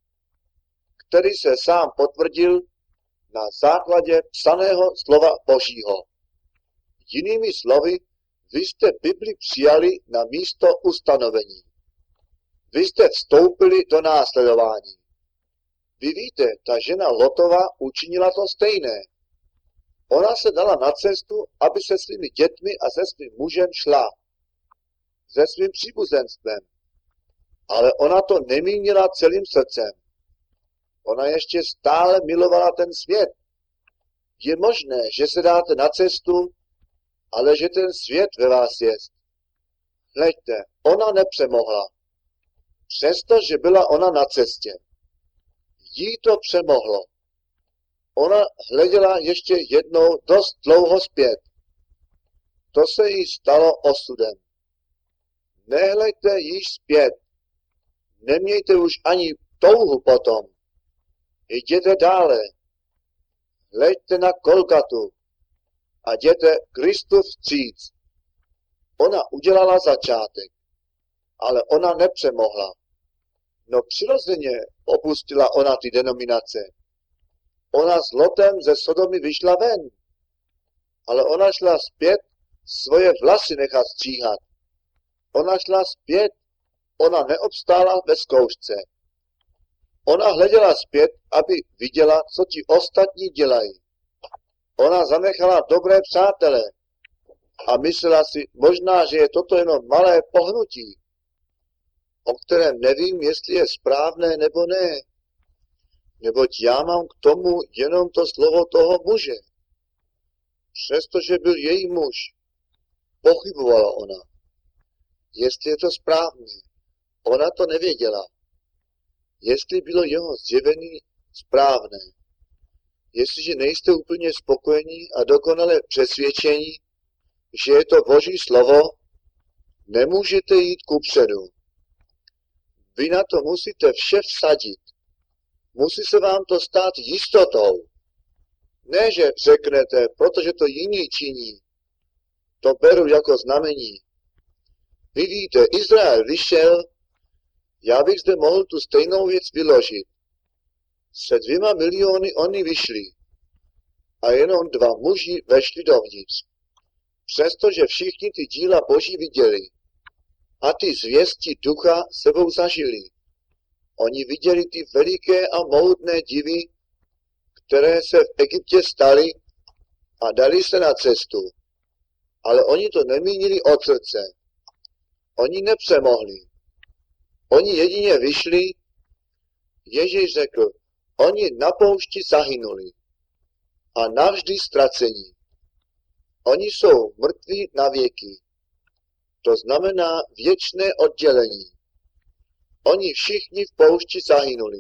který se sám potvrdil na základě psaného slova Božího. Jinými slovy, vy jste Bibli přijali na místo ustanovení. Vy jste vstoupili do následování. Vy víte, ta žena Lotova učinila to stejné. Ona se dala na cestu, aby se svými dětmi a se svým mužem šla. Se svým příbuzenstvem. Ale ona to nemínila celým srdcem. Ona ještě stále milovala ten svět. Je možné, že se dáte na cestu, ale že ten svět ve vás jest. Hleďte, ona nepřemohla. Přestože byla ona na cestě. Jí to přemohlo. Ona hleděla ještě jednou dost dlouho zpět. To se jí stalo osudem. Nehleďte již zpět. Nemějte už ani touhu potom. Jděte dále. Hleďte na Golgatu a jděte Kristu vstříc. Ona udělala začátek, ale ona nepřemohla. No přirozeně opustila ona ty denominace. Ona s Lotem ze Sodomy vyšla ven, ale ona šla zpět svoje vlasy nechat stříhat. Ona šla zpět, ona neobstála ve zkoušce. Ona hleděla zpět, aby viděla, co ti ostatní dělají. Ona zanechala dobré přátele a myslela si, možná, že je toto jenom malé pohnutí. o kterém nevím, jestli je správné nebo ne, neboť já mám k tomu jenom to slovo toho muže. Přestože byl její muž, pochybovala ona, jestli je to správné. Ona to nevěděla, jestli bylo jeho zjevení správné. Jestliže nejste úplně spokojení a dokonale přesvědčení, že je to Boží slovo, nemůžete jít kupředu. Vy na to musíte vše vsadit. Musí se vám to stát jistotou. Ne, že řeknete, protože to jiní činí. To beru jako znamení. Vy víte, Izrael vyšel, já bych zde mohl tu stejnou věc vyložit. Se dvěma miliony oni vyšli a jenom dva muži vešli dovnitř. Přestože všichni ty díla Boží viděli a ty zvěsti ducha sebou zažili. Oni viděli ty veliké a mohutné divy, které se v Egyptě staly a dali se na cestu. Ale oni to nemínili od srdce. Oni nepřemohli. Oni jedině vyšli, Ježíš řekl, oni na poušti zahynuli a navždy ztracení. Oni jsou mrtví na věky. To znamená věčné oddělení. Oni všichni v poušti zahynuli.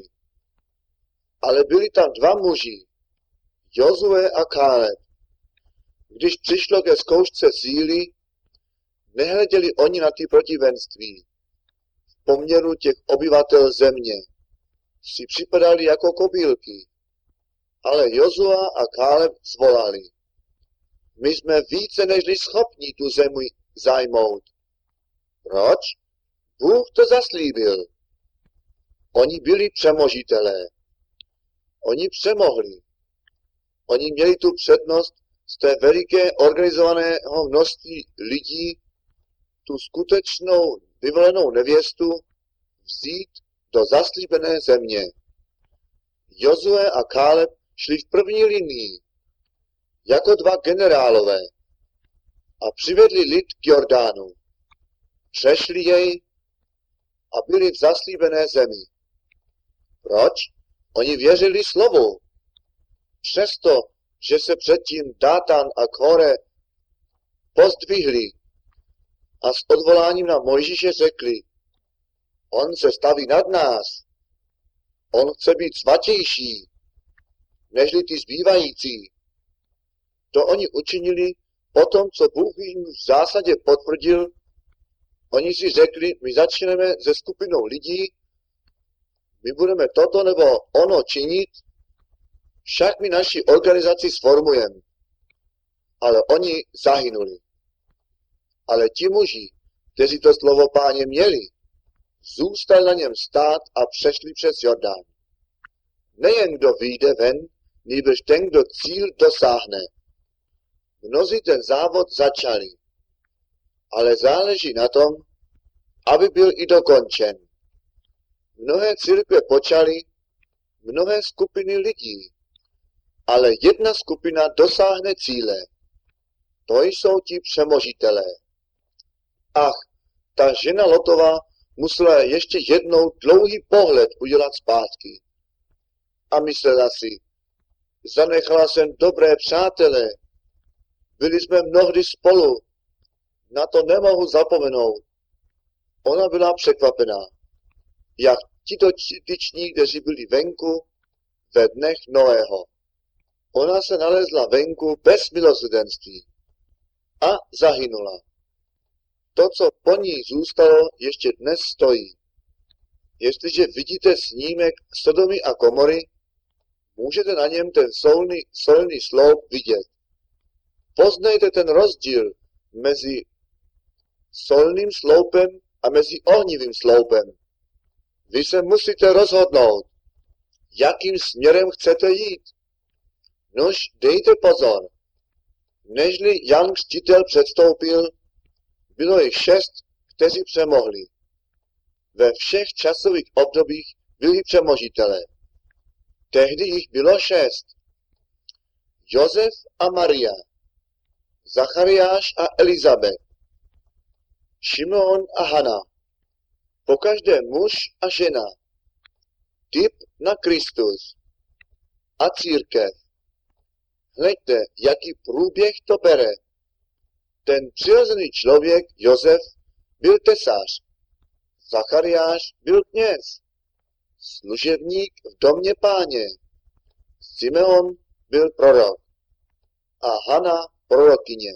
Ale byli tam dva muži, Jozue a Káleb. Když přišlo ke zkoušce síly, nehleděli oni na ty protivenství. V poměru těch obyvatel země si připadali jako kobýlky. Ale Jozua a Káleb zvolali. My jsme více nežli schopni tu zemi zajmout. Proč? Bůh to zaslíbil. Oni byli přemožitelé. Oni přemohli. Oni měli tu přednost z té veliké organizovaného množství lidí tu skutečnou vyvolenou nevěstu vzít do zaslíbené země. Jozue a Káleb šli v první linii jako dva generálové a přivedli lid k Jordánu. Přešli jej a byli v zaslíbené zemi. Proč? Oni věřili slovu. Přesto, že se předtím Dátan a Kore pozdvihli a s odvoláním na Mojžíše řekli, on se staví nad nás, on chce být svatější, nežli ty zbývající. To oni učinili potom, co Bůh jim v zásadě potvrdil. Oni si řekli, my začneme se skupinou lidí, my budeme toto nebo ono činit, však my naši organizaci sformujeme. Ale oni zahynuli. Ale ti muži, kteří to slovo Páně měli, zůstali na něm stát a přešli přes Jordán. Nejen kdo vyjde ven, nýbrž ten, kdo cíl dosáhne. Mnozí ten závod začali, ale záleží na tom, aby byl i dokončen. Mnohé církve počaly, mnohé skupiny lidí, ale jedna skupina dosáhne cíle. To jsou ti přemožitelé. Ach, ta žena Lotova musela ještě jednou dlouhý pohled udělat zpátky. A myslela si, zanechala jsem dobré přátele, byli jsme mnohdy spolu, na to nemohu zapomenout. Ona byla překvapená, jak tito tyční, kteří byli venku ve dnech Noého. Ona se nalezla venku bez milosrdenství a zahynula. To, co po ní zůstalo, ještě dnes stojí. Jestliže vidíte snímek Sodomy a Komory, můžete na něm ten solný, solný sloup vidět. Poznejte ten rozdíl mezi solným sloupem a mezi ohnivým sloupem. Vy se musíte rozhodnout, jakým směrem chcete jít. Nož dejte pozor. Nežli Jan Křtitel předstoupil, bylo jich šest, kteří přemohli. Ve všech časových obdobích byli přemožitelé. Tehdy jich bylo šest. Josef a Maria, Zachariáš a Elizabet, Šimon a Hana, Pokaždé muž a žena, typ na Kristus a církev. Hleďte, jaký průběh to bere. Ten přirozený člověk, Josef, byl tesař. Zachariáš byl kněz. Služebník v domě Páně. Simeon byl prorok. A Hana prorokyně.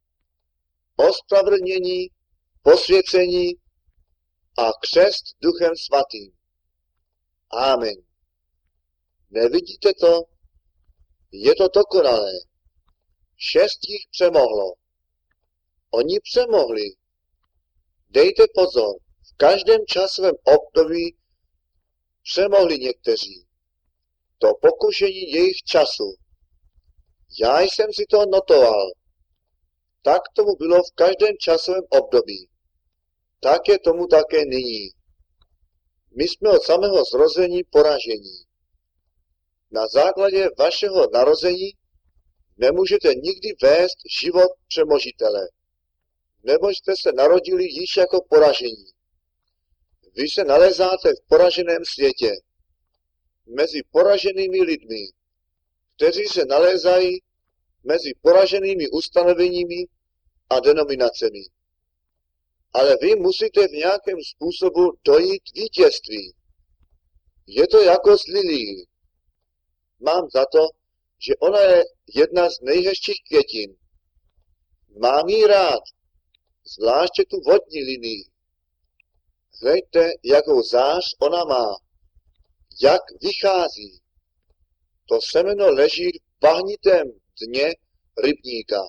Ospravedlnění, posvěcení a křest Duchem Svatým. Amen. Nevidíte to? Je to dokonalé. Šest jich přemohlo. Oni přemohli. Dejte pozor, v každém časovém období přemohli někteří. To pokušení jejich času. Já jsem si to notoval. Tak tomu bylo v každém časovém období. Tak je tomu také nyní. My jsme od samého zrození poražení. Na základě vašeho narození nemůžete nikdy vést život přemožitele, neboť jste se narodili již jako poražení. Vy se nalezáte v poraženém světě, mezi poraženými lidmi, kteří se nalézají mezi poraženými ustanoveními a denominacemi. Ale vy musíte v nějakém způsobu dojít vítězství. Je to jako s lilií. Mám za to, že ona je jedna z nejhezčích květin. Mám ji rád, zvláště tu vodní linii. Hleďte, jakou zář ona má, jak vychází. To semeno leží v bahnitém dně rybníka.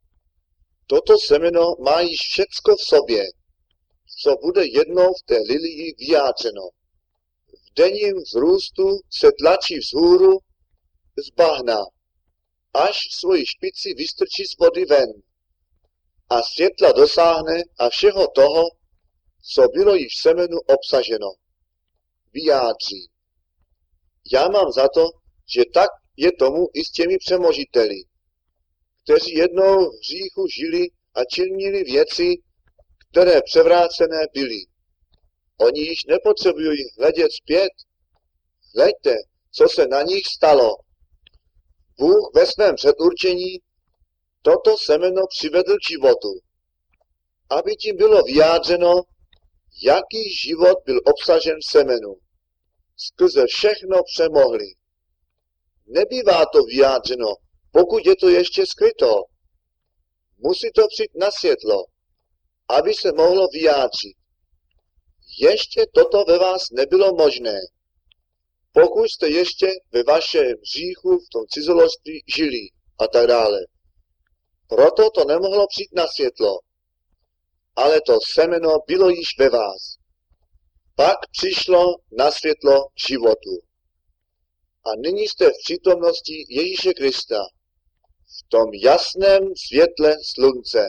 Toto semeno má již všecko v sobě, co bude jednou v té lilii vyjádřeno. V denním vzrůstu se tlačí vzhůru z bahna, až svoji špici vystrčí z vody ven a světla dosáhne a všeho toho, co bylo již v semenu obsaženo, vyjádří. Já mám za to, že tak je tomu i s těmi přemožiteli, kteří jednou v hříchu žili a činili věci, které převrácené byly. Oni již nepotřebují hledět zpět. Hleďte, co se na nich stalo. Bůh ve svém předurčení toto semeno přivedl k životu, aby tím bylo vyjádřeno, jaký život byl obsažen v semenu. Skrze všechno přemohli. Nebývá to vyjádřeno, pokud je to ještě skryto. Musí to přijít na světlo, aby se mohlo vyjádřit. Ještě toto ve vás nebylo možné, pokud jste ještě ve vašem hříchu, v tom cizoložství žili a tak dále. Proto to nemohlo přijít na světlo, ale to semeno bylo již ve vás. Pak přišlo na světlo životu. A nyní jste v přítomnosti Ježíše Krista, v tom jasném světle slunce.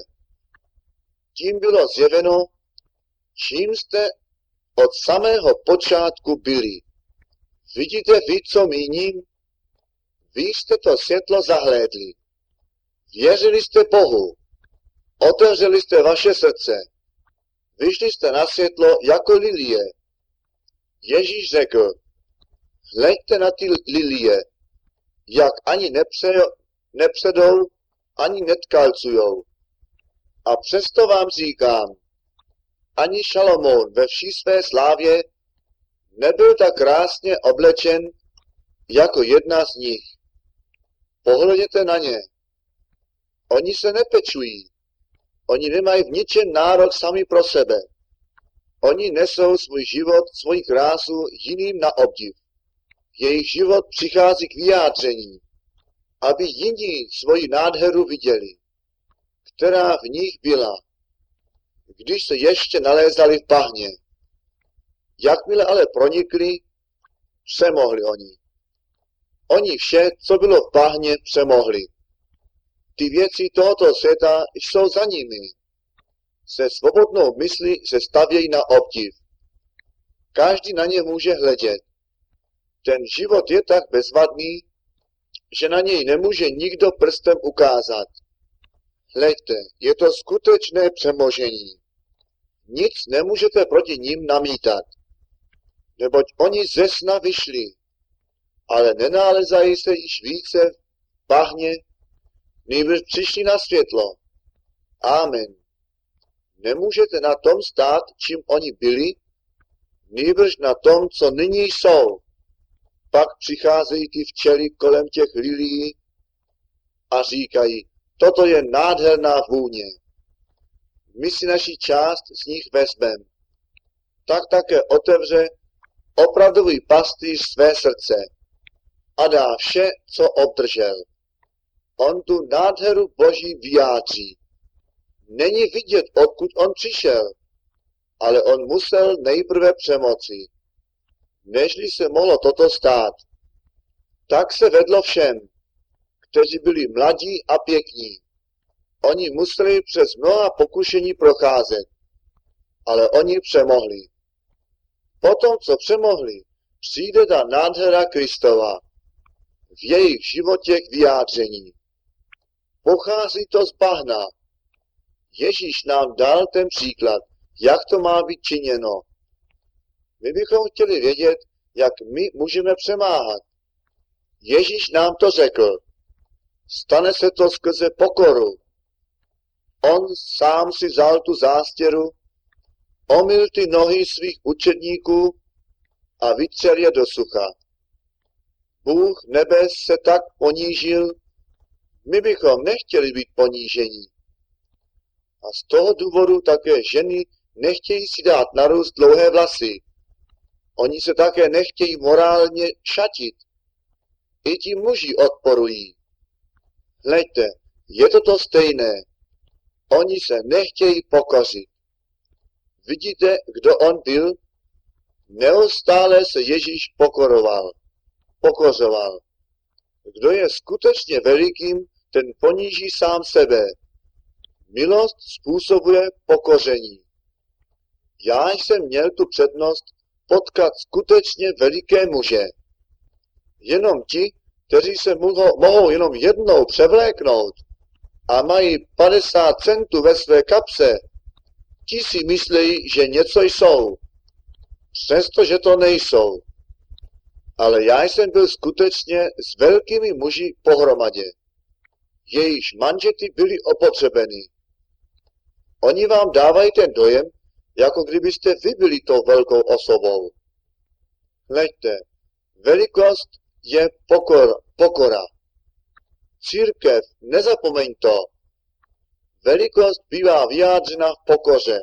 Tím bylo zjeveno, čím jste od samého počátku byli. Vidíte vy, co míním? Vy jste to světlo zahlédli. Věřili jste Bohu. Otevřeli jste vaše srdce. Vyšli jste na světlo jako lilie. Ježíš řekl, hleďte na ty lilie, jak ani nepře, nepředou, ani netkalcujou. A přesto vám říkám, ani Šalomoun ve vší své slávě nebyl tak krásně oblečen jako jedna z nich. Pohleděte na ně. Oni se nepečují. Oni nemají v ničem nárok sami pro sebe. Oni nesou svůj život, svoji krásu jiným na obdiv. Jejich život přichází k vyjádření, aby jiní svoji nádheru viděli, která v nich byla, když se ještě nalézali v bahně. Jakmile ale pronikli, přemohli oni. Oni vše, co bylo v bahně, přemohli. Ty věci tohoto světa jsou za nimi. Se svobodnou myslí se stavějí na obdiv. Každý na ně může hledět. Ten život je tak bezvadný, že na něj nemůže nikdo prstem ukázat. Hleďte, je to skutečné přemožení. nic nemůžete proti ním namítat, neboť oni ze sna vyšli, ale nenálezají se již více v bahně, nýbrž přišli na světlo. Amen. Nemůžete na tom stát, čím oni byli, nýbrž na tom, co nyní jsou. Pak přicházejí ty včely kolem těch lilií a říkají, toto je nádherná vůně. My si naši část z nich vezmeme. Tak také otevře opravdový pastýř své srdce a dá vše, co obdržel. On tu nádheru Boží vyjádří. Není vidět, odkud on přišel, ale on musel nejprve přemoci, nežli se mohlo toto stát. Tak se vedlo všem, kteří byli mladí a pěkní. Oni museli přes mnoha pokušení procházet, ale oni přemohli. Potom, co přemohli, přijde ta nádhera Kristova v jejich životě k vyjádření. Pochází to z bahna. Ježíš nám dal ten příklad, jak to má být činěno. My bychom chtěli vědět, jak my můžeme přemáhat. Ježíš nám to řekl. Stane se to skrze pokoru. On sám si vzal tu zástěru, omyl ty nohy svých učedníků a vytřel je do sucha. Bůh nebes se tak ponížil, my bychom nechtěli být ponížení. A z toho důvodu také ženy nechtějí si dát narůst dlouhé vlasy. Oni se také nechtějí morálně šatit. I ti muži odporují. Hleďte, je to to stejné. Oni se nechtějí pokořit. Vidíte, kdo on byl? Neustále se Ježíš pokoroval, pokořoval. Kdo je skutečně velikým, ten poníží sám sebe. Milost způsobuje pokoření. Já jsem měl tu přednost potkat skutečně veliké muže. Jenom ti, kteří se mohou, mohou jenom jednou převléknout a mají padesát centů ve své kapse, ti si myslí, že něco jsou, přestože to nejsou. Ale já jsem byl skutečně s velkými muži pohromadě. Jejichž manžety byly opotřebeny. Oni vám dávají ten dojem, jako kdybyste vy byli tou velkou osobou. Hleďte, velikost je pokor, pokora. Církev, nezapomeň to. Velikost bývá vyjádřena v pokoře.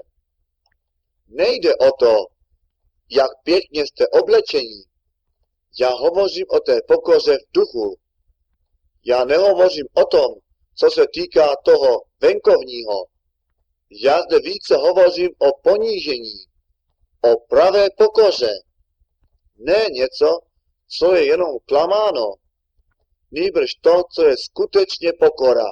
Nejde o to, jak pěkně jste oblečení. Já hovořím o té pokoře v duchu. Já nehovořím o tom, co se týká toho venkovního. Já zde více hovořím o ponížení, o pravé pokoře. Ne něco, co je jenom klamáno, nýbrž to, co je skutečně pokora.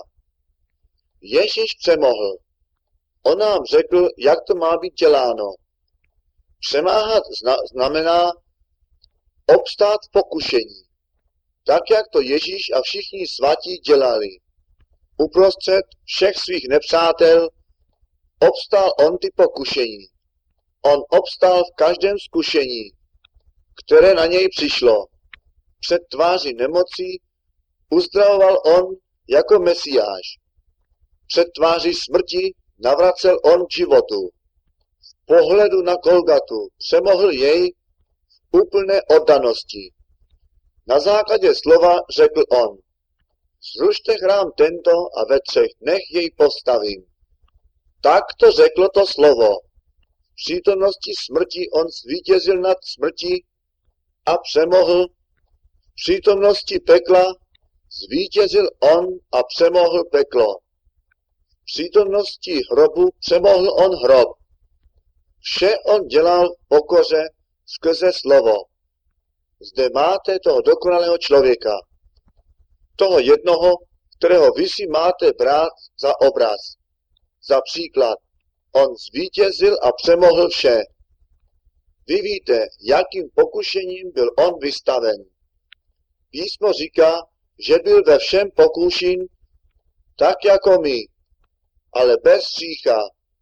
Ježíš přemohl. On nám řekl, jak to má být děláno. Přemáhat zna, znamená obstát v pokušení, tak jak to Ježíš a všichni svatí dělali. Uprostřed všech svých nepřátel obstál on ty pokušení. On obstál v každém zkušení, které na něj přišlo. Před tváří nemocí uzdravoval on jako Mesiáš. Před tváří smrti navracel on k životu. V pohledu na Golgatu přemohl jej v úplné oddanosti. Na základě slova řekl on, zrušte chrám tento a ve třech dnech jej postavím. Tak to řeklo to slovo. V přítomnosti smrti on zvítězil nad smrtí a přemohl. V přítomnosti pekla zvítězil on a přemohl peklo. V přítomnosti hrobu přemohl on hrob. Vše on dělal v pokoře skrze slovo. Zde máte toho dokonalého člověka. Toho jednoho, kterého vy si máte brát za obraz. Za příklad. On zvítězil a přemohl vše. Vy víte, jakým pokušením byl on vystaven. Písmo říká, že byl ve všem pokoušen, tak jako my, ale bez hřícha.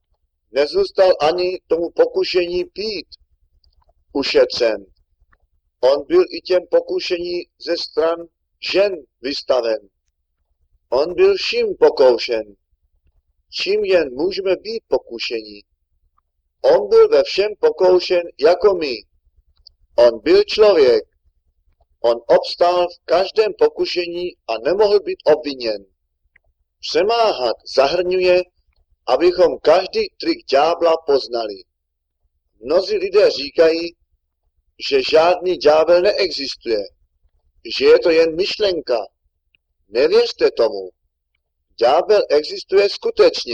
nezůstal ani tomu pokušení pít ušetřen. On byl i těm pokušení ze stran žen vystaven. On byl vším pokoušen. Čím jen můžeme být pokušení. On byl ve všem pokoušen jako my. On byl člověk. On obstál v každém pokušení a nemohl být obviněn. Přemáhat zahrnuje, abychom každý trik ďábla poznali. Mnozí lidé říkají, že žádný ďábel neexistuje, že je to jen myšlenka. Nevěřte tomu. Ďábel existuje skutečně.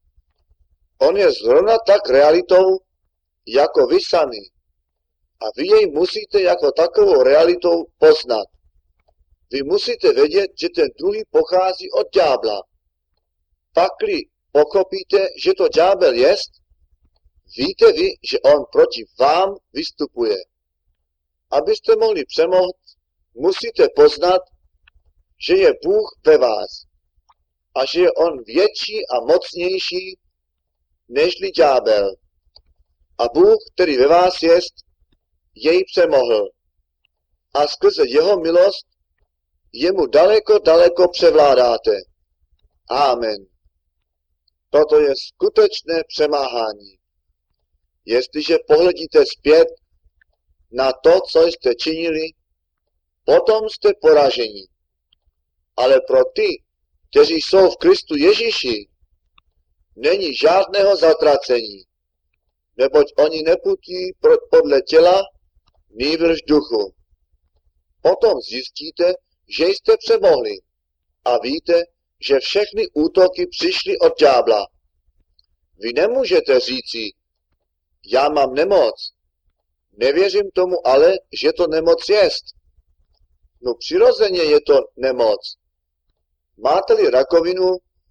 On je zrovna tak realitou, jako vy sami. A vy jej musíte jako takovou realitou poznat. Vy musíte vědět, že ten druhý pochází od ďábla. Pakli pochopíte, že to ďábel jest, víte vy, že on proti vám vystupuje. Abyste mohli přemoct, musíte poznat, že je Bůh ve vás a že je on větší a mocnější nežli ďábel. A Bůh, který ve vás jest, jej přemohl. A skrze jeho milost jemu daleko, daleko převládáte. Amen. Toto je skutečné přemáhání. Jestliže pohledíte zpět na to, co jste činili, potom jste poraženi. Ale pro ty, kteří jsou v Kristu Ježíši, není žádného zatracení, neboť oni neputí podle těla, nýbrž duchu. Potom zjistíte, že jste přemohli a víte, že všechny útoky přišly od ďábla. Vy nemůžete říci, já mám nemoc. Nevěřím tomu ale, že to nemoc jest. No přirozeně je to nemoc. Máte-li rakovinu,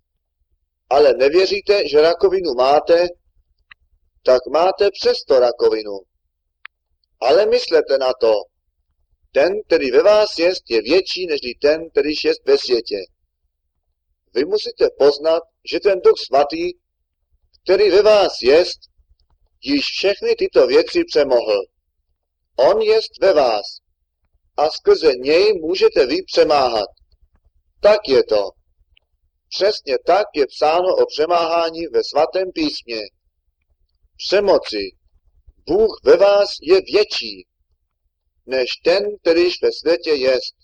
ale nevěříte, že rakovinu máte, tak máte přesto rakovinu. Ale myslete na to. Ten, který ve vás jest, je větší než ten, který jest ve světě. Vy musíte poznat, že ten Duch Svatý, který ve vás jest, již všechny tyto věci přemohl. On jest ve vás a skrze něj můžete vy přemáhat. Tak je to. Přesně tak je psáno o přemáhání ve svatém písmě. Přemoci. Bůh ve vás je větší, než ten, kterýž ve světě jest.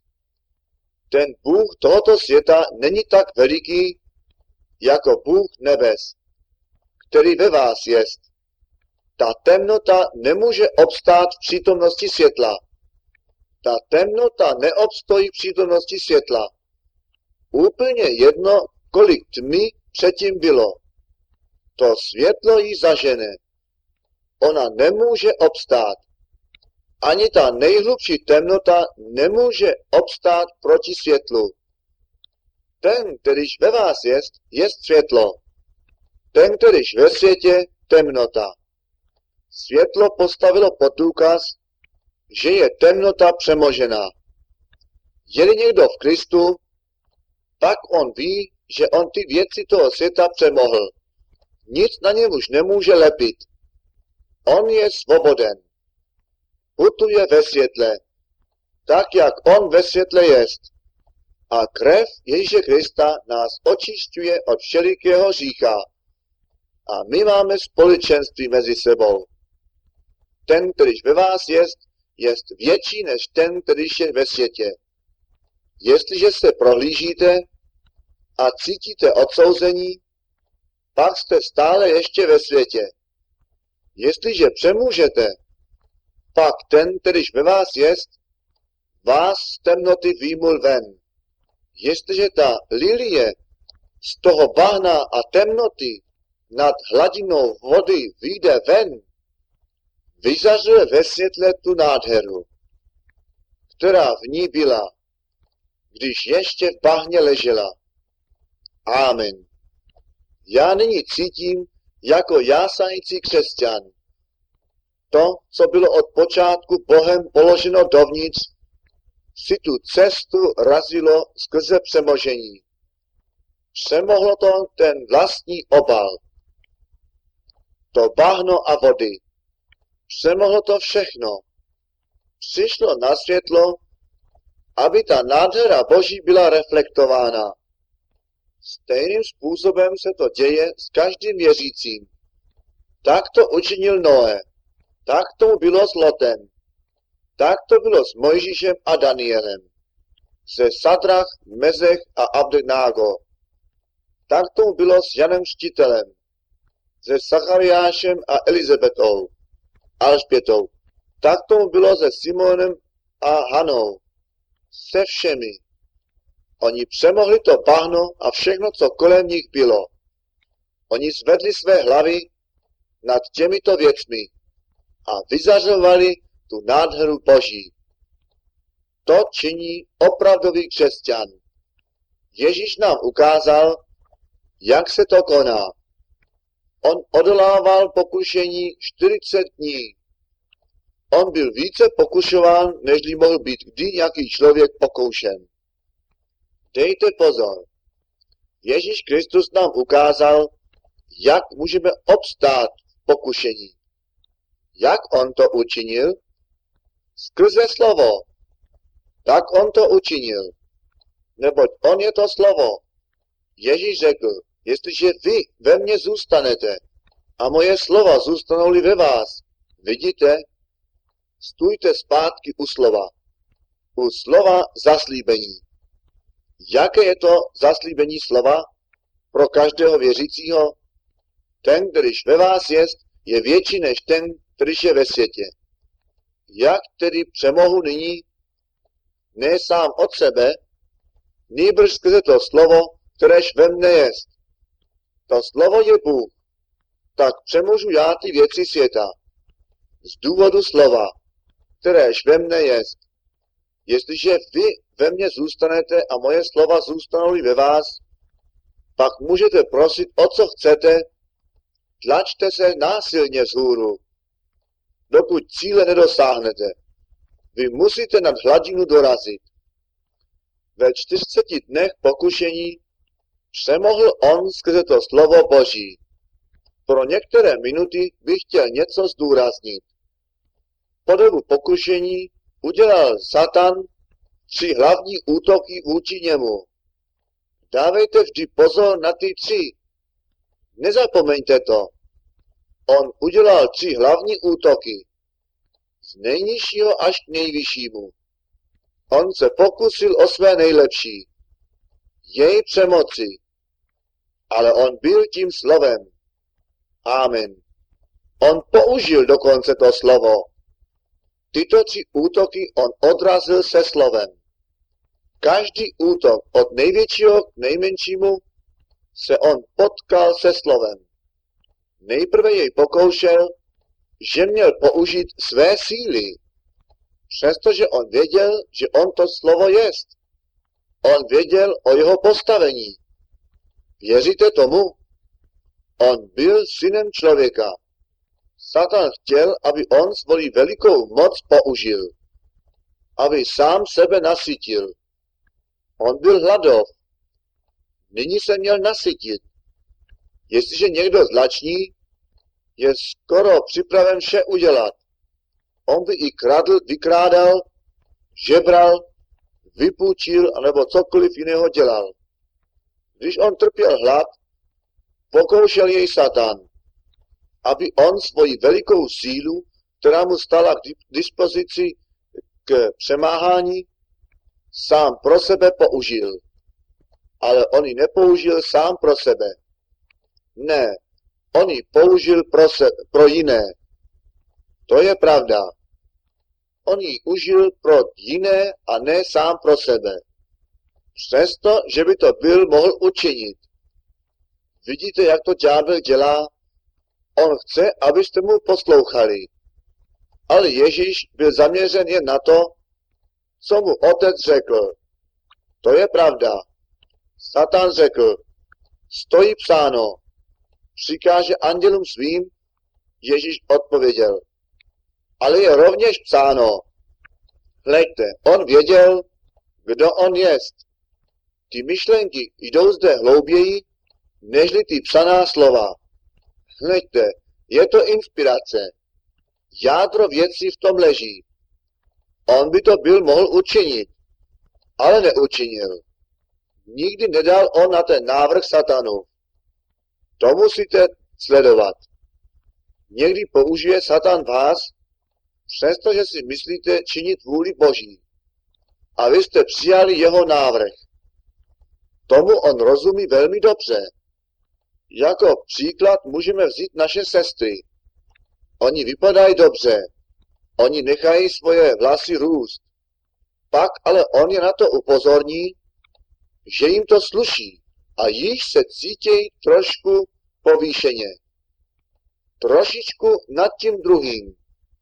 Ten Bůh tohoto světa není tak veliký, jako Bůh nebes, který ve vás jest. Ta temnota nemůže obstát v přítomnosti světla. Ta temnota neobstojí v přítomnosti světla. Úplně jedno, kolik tmy předtím bylo. To světlo jí zažene. Ona nemůže obstát. Ani ta nejhlubší temnota nemůže obstát proti světlu. Ten, kterýž ve vás jest, jest světlo. Ten, kterýž ve světě, temnota. Světlo postavilo pod důkaz, že je temnota přemožená. Je-li někdo v Kristu, pak on ví, že on ty věci toho světa přemohl. Nic na něm už nemůže lepit. On je svoboden. Putuje ve světle, tak jak on ve světle jest. A krev Ježíše Krista nás očišťuje od všelikého hřícha. A my máme společenství mezi sebou. Ten, kterýž ve vás jest, jest větší než ten, kterýž je ve světě. Jestliže se prohlížíte a cítíte odsouzení, pak jste stále ještě ve světě. Jestliže přemůžete, pak ten, kterýž ve vás jest, vás z temnoty výmul ven. Jestliže ta lilie z toho bahna a temnoty nad hladinou vody vyjde ven, vyzařuje ve světle tu nádheru, která v ní byla, když ještě v bahně ležela. Amen. Já nyní cítím jako jásající křesťan. To, co bylo od počátku Bohem položeno dovnitř, si tu cestu razilo skrze přemožení. Přemohlo to ten vlastní obal. to bahno a vody. Přemohlo to všechno. Přišlo na světlo, aby ta nádhera Boží byla reflektována. Stejným způsobem se to děje s každým věřícím. Tak to učinil Noé. Tak to bylo s Lotem. Tak to bylo s Mojžíšem a Danielem. Se Sadrach, Mezech a Abednágo. Tak to bylo s Janem Křtitelem. Se Zachariášem a Elizabetou, Alžbětou. Tak to bylo se Simonem a Hanou. Se všemi. Oni přemohli to bahno a všechno, co kolem nich bylo. Oni zvedli své hlavy nad těmito věcmi a vyzařovali tu nádheru Boží. To činí opravdový křesťan. Ježíš nám ukázal, jak se to koná. On odolával pokušení čtyřicet dní. On byl více pokušován, nežli mohl být kdy nějaký člověk pokoušen. Dejte pozor. Ježíš Kristus nám ukázal, jak můžeme obstát v pokušení. Jak on to učinil? Skrze slovo. Tak on to učinil. Neboť on je to slovo. Ježíš řekl, jestliže vy ve mně zůstanete a moje slova zůstanou-li ve vás, vidíte, stůjte zpátky u slova. U slova zaslíbení. Jaké je to zaslíbení slova pro každého věřícího? Ten, kterýž ve vás jest, je větší než ten, kterýž je ve světě. Jak tedy přemohu nyní, ne sám od sebe, nýbrž skrze to slovo, kteréž ve mne jest. To slovo je Bůh. Tak přemůžu já ty věci světa. Z důvodu slova, kteréž ve mne jest. Jestliže vy ve mně zůstanete a moje slova zůstanou ve vás, pak můžete prosit, o co chcete, tlačte se násilně vzhůru, dokud cíle nedosáhnete. Vy musíte nad hladinu dorazit. Ve čtyřiceti dnech pokušení přemohl on skrze to slovo Boží. Pro některé minuty bych chtěl něco zdůraznit. Po dobu pokušení udělal Satan tři hlavní útoky vůči němu. Dávejte vždy pozor na ty tři. Nezapomeňte to. On udělal tři hlavní útoky. Z nejnižšího až k nejvyššímu. On se pokusil o své nejlepší. Jej přemoci. Ale on byl tím slovem. Amen. On použil dokonce to slovo. Tyto tři útoky on odrazil se slovem. Každý útok od největšího k nejmenšímu se on potkal se slovem. Nejprve jej pokoušel, že měl použít své síly, přestože on věděl, že on to slovo jest. On věděl o jeho postavení. Věříte tomu? On byl synem člověka. Satan chtěl, aby on svoji velikou moc použil, aby sám sebe nasytil. On byl hladov. Nyní se měl nasytit. Jestliže někdo zlační, je skoro připraven vše udělat. On by i kradl, vykrádal, žebral, vypůjčil, anebo cokoliv jiného dělal. Když on trpěl hlad, pokoušel jej Satan, aby on svoji velikou sílu, která mu stala k dispozici k přemáhání, sám pro sebe použil. Ale on ji nepoužil sám pro sebe. Ne, on ji použil pro, se, pro jiné. To je pravda. On ji užil pro jiné a ne sám pro sebe. Přesto, že by to byl mohl učinit. Vidíte, jak to ďábel dělá? On chce, abyste mu poslouchali. Ale Ježíš byl zaměřen jen na to, co mu otec řekl. To je pravda. Satan řekl, stojí psáno, přikáže andělům svým, Ježíš odpověděl. Ale je rovněž psáno. Hleďte, on věděl, kdo on jest. Ty myšlenky jdou zde hlouběji, nežli ty psaná slova. Hleďte, Je to inspirace. Jádro věcí v tom leží. On by to byl mohl učinit, ale neučinil. Nikdy nedal on na ten návrh satanu. To musíte sledovat. Někdy použije satan vás, přestože si myslíte činit vůli Boží. A vy jste přijali jeho návrh. Tomu on rozumí velmi dobře. Jako příklad můžeme vzít naše sestry. Oni vypadají dobře. Oni nechají svoje vlasy růst. Pak ale on je na to upozorní, že jim to sluší a již se cítí trošku povýšeně. Trošičku nad tím druhým.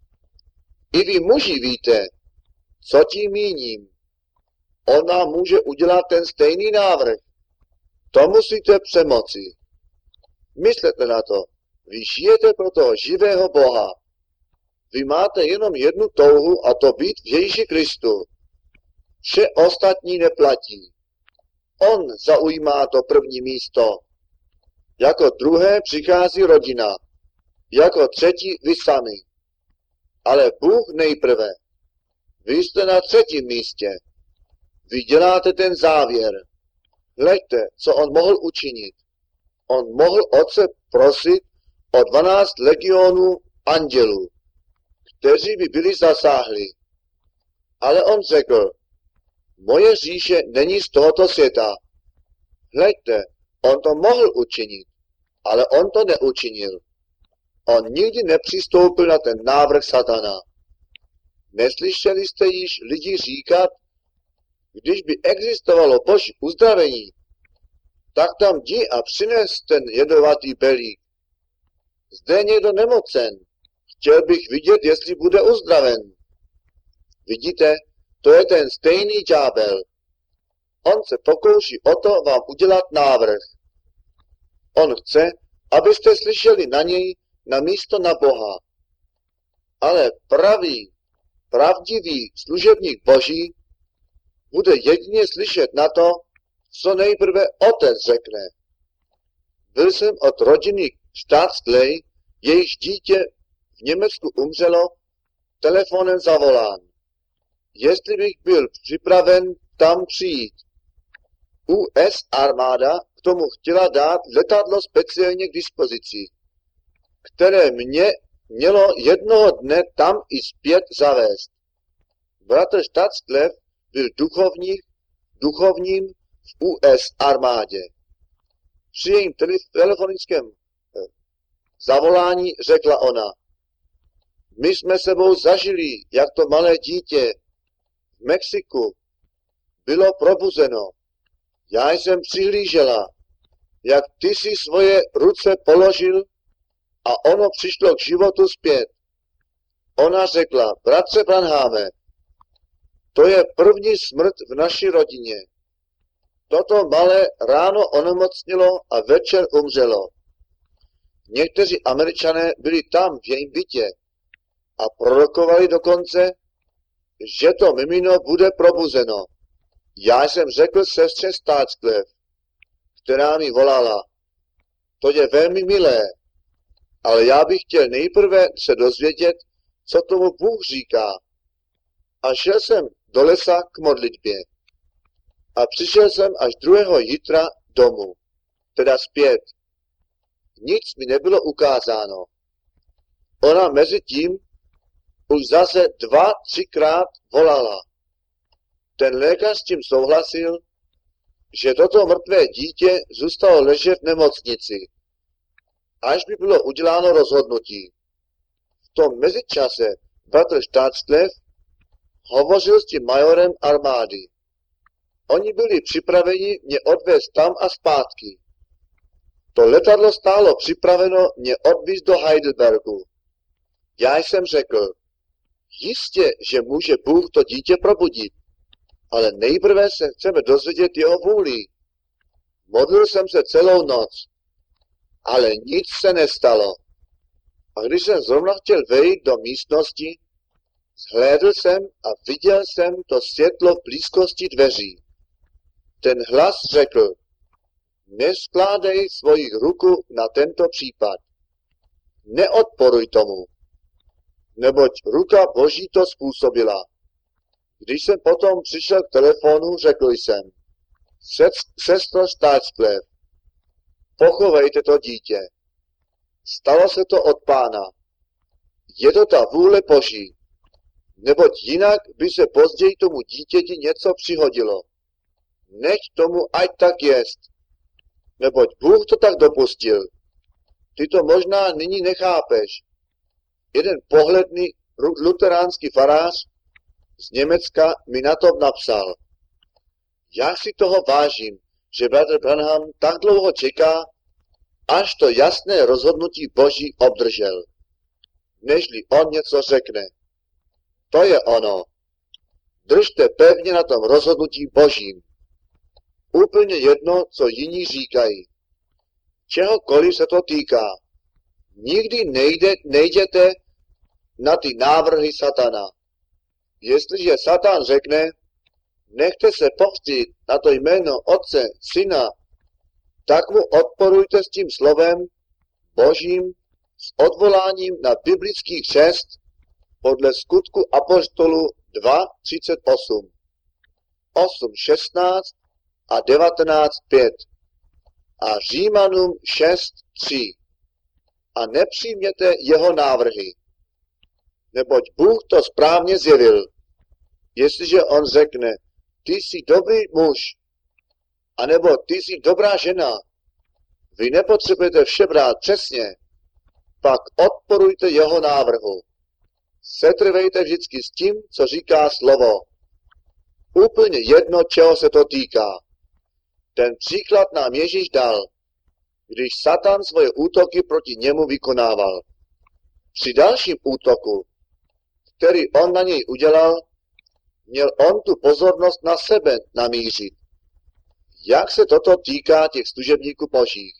I vy muži víte, co tím míním. Ona může udělat ten stejný návrh. To musíte přemoci. Myslete na to. Vy žijete pro toho živého Boha. Vy máte jenom jednu touhu a to být v Ježíši Kristu. Vše ostatní neplatí. On zaujímá to první místo. Jako druhé přichází rodina. Jako třetí vy sami. Ale Bůh nejprve. Vy jste na třetím místě. Vy děláte ten závěr. Hleďte, co on mohl učinit. On mohl Otce prosit o dvanáct legionů andělů, kteří by byli zasáhli. Ale on řekl, moje říše není z tohoto světa. Hleďte, on to mohl učinit, ale on to neučinil. On nikdy nepřistoupil na ten návrh satana. Neslyšeli jste již lidi říkat, když by existovalo Boží uzdravení, tak tam jdi a přines ten jedovatý belík. Zde je někdo nemocen. Chtěl bych vidět, jestli bude uzdraven. Vidíte, to je ten stejný ďábel. On se pokouší o to vám udělat návrh. On chce, abyste slyšeli na něj na místo na Boha. Ale pravý, pravdivý služebník Boží bude jedině slyšet na to, co nejprve Otec řekne. Byl jsem od rodiny Staatskley, jejíž dítě v Německu umřelo, telefonem zavolán. Jestli bych byl připraven tam přijít. U S armáda k tomu chtěla dát letadlo speciálně k dispozici, které mě mělo jednoho dne tam i zpět zavést. Bratr Staatsklev byl duchovník, duchovním v U S armádě. Při jejím telefonickém zavolání řekla ona, my jsme sebou zažili, jak to malé dítě v Mexiku bylo probuzeno. Já jsem přihlížela, jak ty si svoje ruce položil a ono přišlo k životu zpět. Ona řekla, bratře Branhame, to je první smrt v naší rodině. Toto malé ráno onemocnilo a večer umřelo. Někteří Američané byli tam v jejím bytě a prorokovali dokonce, že to mimino bude probuzeno. Já jsem řekl sestře Staatsklev, která mi volala, to je velmi milé, ale já bych chtěl nejprve se dozvědět, co tomu Bůh říká. A šel jsem do lesa k modlitbě. A přišel jsem až druhého jitra domů, teda zpět. Nic mi nebylo ukázáno. Ona mezi tím už zase dva, třikrát volala. Ten lékař s tím souhlasil, že toto mrtvé dítě zůstalo ležet v nemocnici, až by bylo uděláno rozhodnutí. V tom mezičase bratr Staatsklev hovořil s tím majorem armády. Oni byli připraveni mě odvést tam a zpátky. To letadlo stálo připraveno mě odvízt do Heidelbergu. Já jsem řekl, jistě, že může Bůh to dítě probudit, ale nejprve se chceme dozvědět jeho vůli. Modlil jsem se celou noc, ale nic se nestalo. A když jsem zrovna chtěl vejít do místnosti, zhlédl jsem a viděl jsem to světlo v blízkosti dveří. Ten hlas řekl, neskládej svoji ruku na tento případ. neodporuj tomu, neboť ruka Boží to způsobila. Když jsem potom přišel k telefonu, řekl jsem, sestro Stáčklev, pochovejte to dítě. Stalo se to od Pána. Je to ta vůle Boží, neboť jinak by se později tomu dítěti něco přihodilo. Nech tomu ať tak jest, neboť Bůh to tak dopustil. Ty to možná nyní nechápeš. Jeden pohledný luteránský farář z Německa mi na to napsal. Já si toho vážím, že bratr Branham tak dlouho čeká, až to jasné rozhodnutí Boží obdržel, nežli on něco řekne. To je ono. Držte pevně na tom rozhodnutí Božím. Úplně jedno, co jiní říkají. Čehokoliv se to týká. Nikdy nejde, nejděte na ty návrhy satana. Jestliže Satan řekne, nechte se povstit na to jméno Otce, Syna, tak mu odporujte s tím slovem Božím s odvoláním na biblický křest podle skutku apoštolu dva třicet osm, osm šestnáct a devatenáct pět a Římanům šest tři. A nepřijměte jeho návrhy, neboť Bůh to správně zjevil. Jestliže on řekne, ty jsi dobrý muž, anebo ty jsi dobrá žena, vy nepotřebujete vše brát přesně, pak odporujte jeho návrhu. Setrvejte vždycky s tím, co říká slovo. Úplně jedno, čeho se to týká. Ten příklad nám Ježíš dal, když Satan svoje útoky proti němu vykonával. Při dalším útoku, který on na něj udělal, měl on tu pozornost na sebe namířit. Jak se toto týká těch služebníků Božích?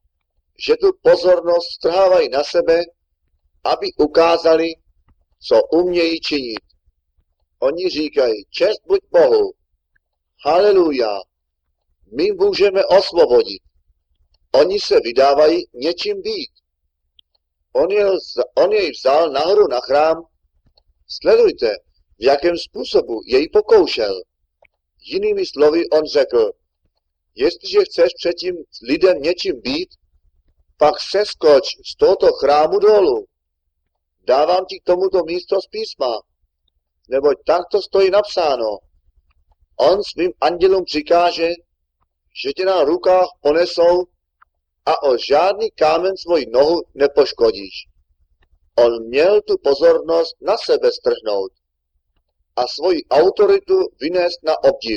Že tu pozornost strhávají na sebe, aby ukázali, co umějí činit. Oni říkají, čest buď Bohu, haleluja, my můžeme osvobodit. Oni se vydávají něčím být. On, je, on jej vzal nahoru na chrám. Sledujte, v jakém způsobu jej pokoušel. Jinými slovy on řekl, jestliže chceš předtím lidem něčím být, pak seskoč z tohoto chrámu dolů. Dávám ti k tomuto místo z písma, neboť tak to stojí napsáno. On svým andělům přikáže, že tě na rukách ponesou a o žádný kámen svoji nohu nepoškodíš. On měl tu pozornost na sebe strhnout a svoji autoritu vynést na obdiv.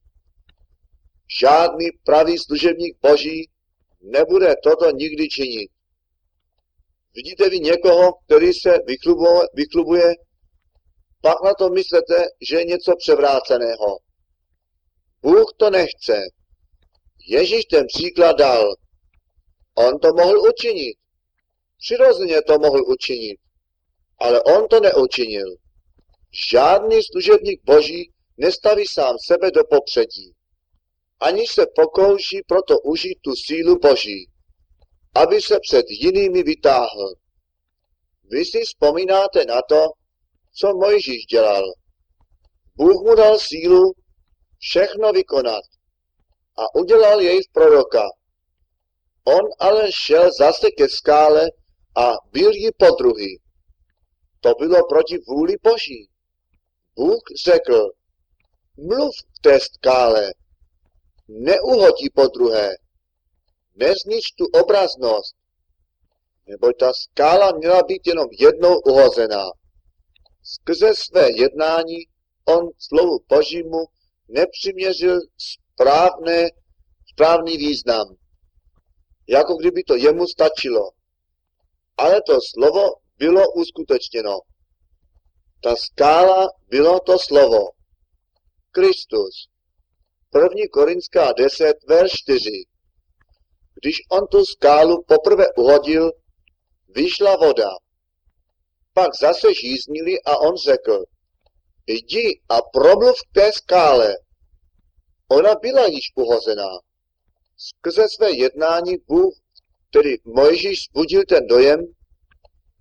Žádný pravý služebník Boží nebude toto nikdy činit. Vidíte vy někoho, který se vychlubuje, vychlubuje, pak na to myslete, že je něco převráceného. Bůh to nechce. Ježíš ten příklad dal. On to mohl učinit. Přirozeně to mohl učinit. Ale on to neučinil. Žádný služebník Boží nestaví sám sebe do popředí. Ani se pokouší proto užít tu sílu Boží, aby se před jinými vytáhl. Vy si vzpomínáte na to, co Mojžíš dělal. Bůh mu dal sílu všechno vykonat a udělal jej v proroka. On ale šel zase ke skále a byl jí podruhý. To bylo proti vůli Boží. Bůh řekl, mluv k té skále, neuhodí podruhé, neznič tu obraznost, neboť ta skála měla být jenom jednou uhozená. Skrze své jednání on slovu Božímu nepřiměřil správné, správný význam, jako kdyby to jemu stačilo. Ale to slovo bylo uskutečněno. Ta skála bylo to slovo. Kristus. první Korinská deset, verš čtyři. Když on tu skálu poprvé uhodil, vyšla voda. Pak zase žíznili a on řekl, jdi a promluv k té skále. Ona byla již uhozená. Skrze své jednání Bůh, tedy Mojžíš, vzbudil ten dojem,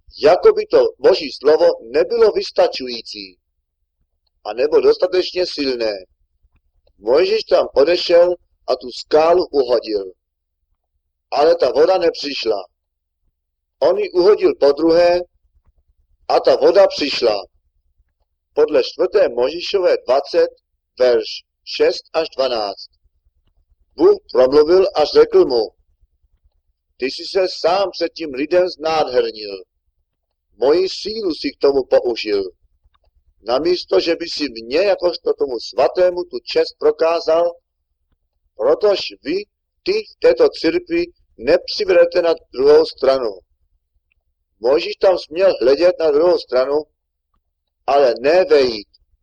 jako by to Boží slovo nebylo vystačující, a nebo dostatečně silné. Mojžíš tam odešel a tu skálu uhodil. Ale ta voda nepřišla. On ji uhodil podruhé a ta voda přišla. Podle čtvrté Mojžíšové dvacet, verš šest až dvanáct. Bůh promluvil a řekl mu: Ty jsi se sám před tím lidem znádhernil. Moji sílu si k tomu použil. Namísto, že by si mě, jakožto tomu svatému, tu čest prokázal, protož vy, ty v této církvi, nepřivedete na druhou stranu. Mojžíš tam směl hledět na druhou stranu, ale ne vejít.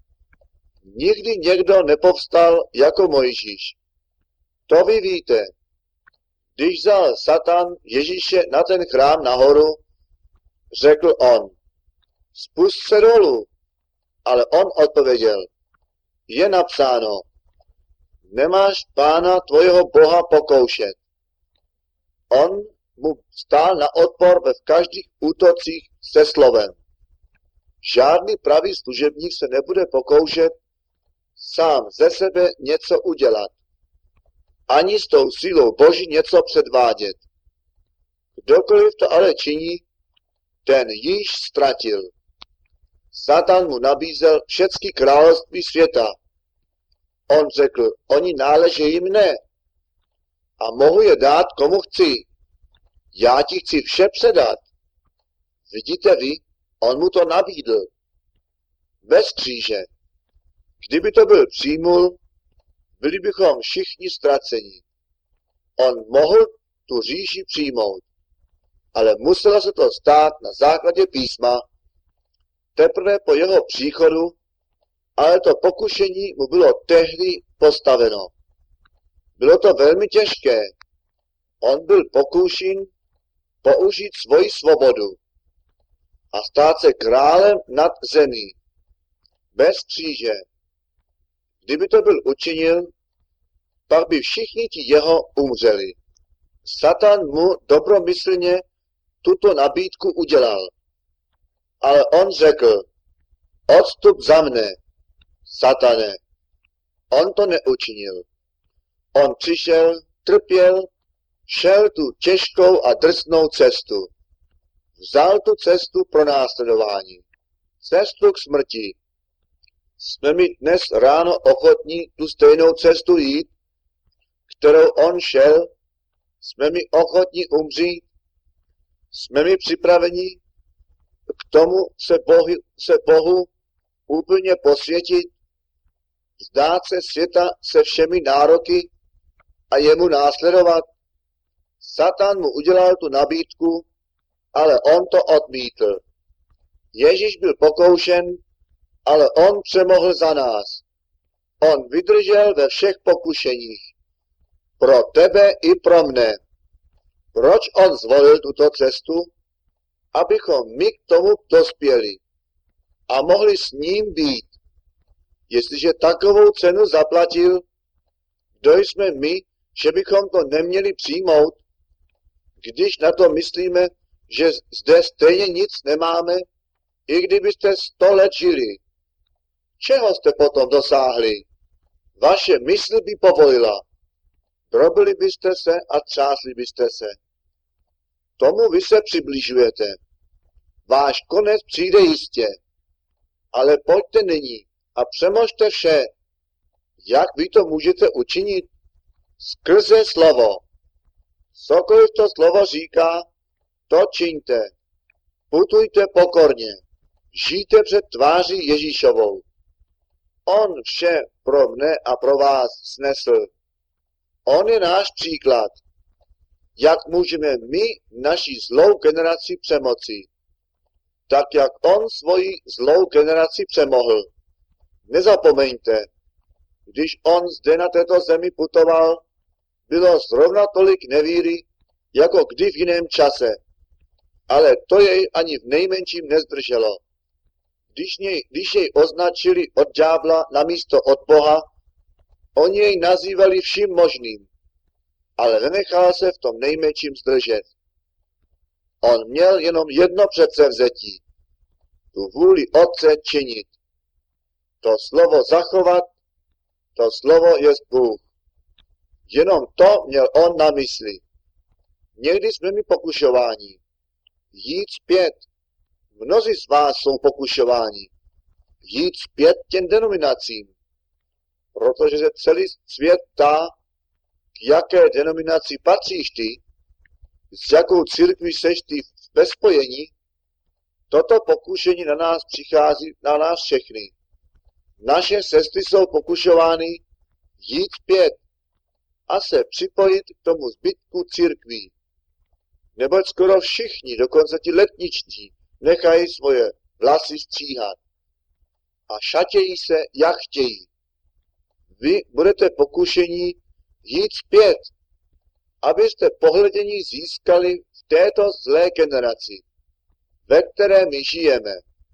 Nikdy někdo nepovstal jako Mojžíš. To vy víte. Když vzal Satan Ježíše na ten chrám nahoru, řekl on: Spust se dolů. Ale on odpověděl: Je napsáno: Nemáš Pána tvojho Boha pokoušet. On mu stál na odpor ve každých útocích se slovem. Žádný pravý služebník se nebude pokoušet sám ze sebe něco udělat, ani s tou sílou Boží něco předvádět. Kdokoliv to ale činí, ten již ztratil. Satan mu nabízel všechny království světa. On řekl: Oni náležejí mne a mohu je dát komu chci. Já ti chci vše předat. Vidíte vy, on mu to nabídl. Bez kříže. Kdyby to byl přijmul, byli bychom všichni ztraceni. On mohl tu říši přijmout, ale muselo se to stát na základě písma, teprve po jeho příchodu, ale to pokušení mu bylo tehdy postaveno. Bylo to velmi těžké. On byl pokoušen použít svoji svobodu a stát se králem nad zemí. Bez kříže. Kdyby to byl učinil, pak by všichni ti jeho umřeli. Satan mu dobromyslně tuto nabídku udělal. Ale on řekl: Odstup za mne, Satane. On to neučinil. On přišel, trpěl, šel tu těžkou a drsnou cestu. Vzal tu cestu pro následování. Cestu k smrti. Jsme mi dnes ráno ochotní tu stejnou cestu jít, kterou on šel? Jsme mi ochotní umřít? Jsme mi připraveni k tomu se Bohu, se Bohu úplně posvětit, vzdát se světa se všemi nároky a jemu následovat? Satan mu udělal tu nabídku, ale on to odmítl. Ježíš byl pokoušen, ale on přemohl za nás. On vydržel ve všech pokušeních. Pro tebe i pro mne. Proč on zvolil tuto cestu? Abychom my k tomu dospěli a mohli s ním být. Jestliže takovou cenu zaplatil, kdo jsme my, že bychom to neměli přijmout, když na to myslíme, že zde stejně nic nemáme, i kdybyste sto let žili. Čeho jste potom dosáhli? Vaše mysl by povolila. Drobili byste se a třásli byste se. Tomu vy se přibližujete. Váš konec přijde jistě. Ale pojďte nyní a přemožte vše. Jak vy to můžete učinit? Skrze slovo. Cokoliv to slovo říká, to čiňte. Putujte pokorně. Žijte před tváří Ježíšovou. On vše pro mne a pro vás snesl. On je náš příklad. Jak můžeme my naši zlou generaci přemoci? Tak jak on svoji zlou generaci přemohl. Nezapomeňte, když on zde na této zemi putoval, bylo zrovna tolik nevíry, jako kdy v jiném čase. Ale to jej ani v nejmenším nezdrželo. Když, něj, když jej označili od ďábla na místo od Boha, oni jej nazývali vším možným, ale nenechal se v tom nejmenším zdržet. On měl jenom jedno předsevzetí, tu vůli Otce činit. To slovo zachovat, to slovo je Bůh. Jenom to měl on na mysli. Někdy jsme mi pokušováni. Jít zpět. Mnozí z vás jsou pokušováni. Jít zpět těm denominacím. Protože se celý svět ptá, k jaké denominaci patříš ty, s jakou církví seš ty ve spojení. Toto pokušení na nás přichází, na nás všechny. Naše sestry jsou pokušovány jít zpět a se připojit k tomu zbytku církví. Neboť skoro všichni, dokonce ti letniční, nechají svoje vlasy stříhat a šatějí se, jak chtějí. Vy budete pokušení jít zpět, abyste pohledění získali v této zlé generaci, ve které my žijeme.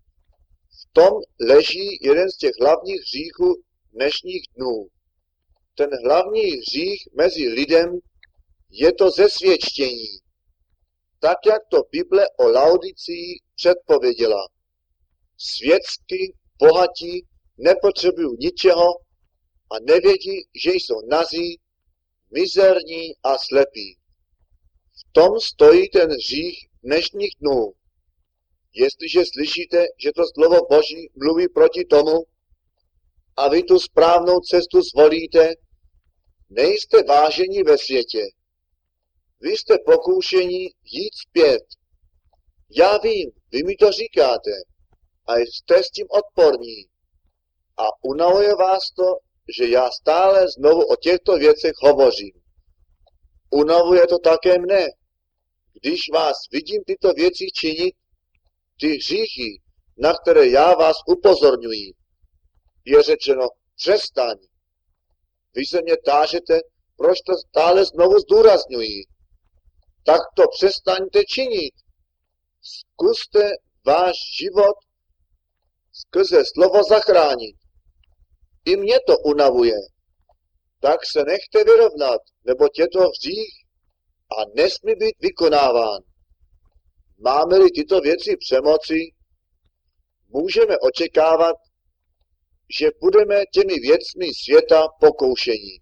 V tom leží jeden z těch hlavních hříchů dnešních dnů. Ten hlavní hřích mezi lidem je to zesvědčení, tak jak to Bible o Laodicii předpověděla. Světsky, bohatí, nepotřebují ničeho a nevědí, že jsou nazí, mizerní a slepí. V tom stojí ten hřích dnešních dnů. Jestliže slyšíte, že to slovo Boží mluví proti tomu a vy tu správnou cestu zvolíte, nejste vážení ve světě. Vy jste pokoušení jít zpět. Já vím, vy mi to říkáte a jste s tím odporní. A unavuje vás to, že já stále znovu o těchto věcech hovořím. Unavuje to také mne. Když vás vidím tyto věci činit, ty hříchy, na které já vás upozorňuji, je řečeno, přestaň. Vy se mě tážete, proč to stále znovu zdůrazňuji. Tak to přestaňte činit. Zkuste váš život skrze slovo zachránit. I mě to unavuje. Tak se nechte vyrovnat, neboť je to hřích a nesmí být vykonáván. Máme-li tyto věci přemoci, můžeme očekávat, že budeme těmi věcmi světa pokoušení.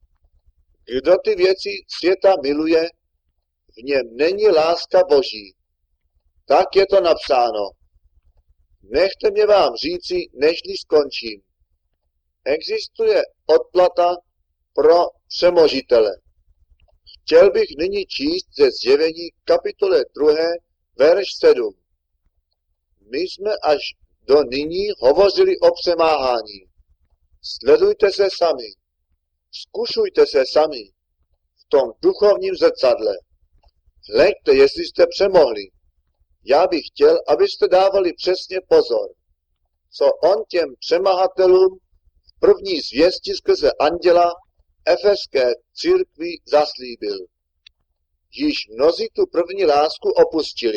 Kdo ty věci světa miluje, v něm není láska Boží. Tak je to napsáno. Nechte mě vám říci, nežli skončím. Existuje odplata pro přemožitele. Chtěl bych nyní číst ze Zjevení kapitole druhé, verš sedm. My jsme až do nyní hovořili o přemáhání. Sledujte se sami. Zkušujte se sami v tom duchovním zrcadle. Hleďte, jestli jste přemohli. Já bych chtěl, abyste dávali přesně pozor, co on těm přemahatelům v první zvěsti skrze anděla efeské církvi zaslíbil. Již mnozí tu první lásku opustili.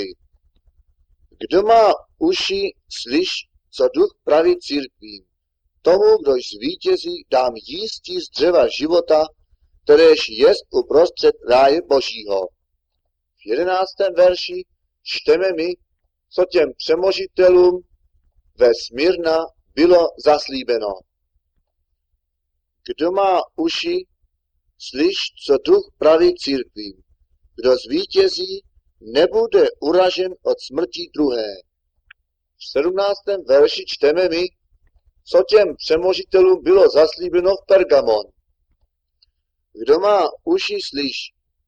Kdo má uši, slyš, co duch praví církvím. Tomu, kdož zvítězí, dám jístí z dřeva života, kteréž jest uprostřed ráje Božího. V jedenáctém verši čteme mi, co těm přemožitelům ve Smyrna bylo zaslíbeno. Kdo má uši, slyš, co duch praví církvím. Kdo zvítězí, nebude uražen od smrti druhé. V sedmnáctém verši čteme mi, co těm přemožitelům bylo zaslíbeno v Pergamon. Kdo má uši, slyš,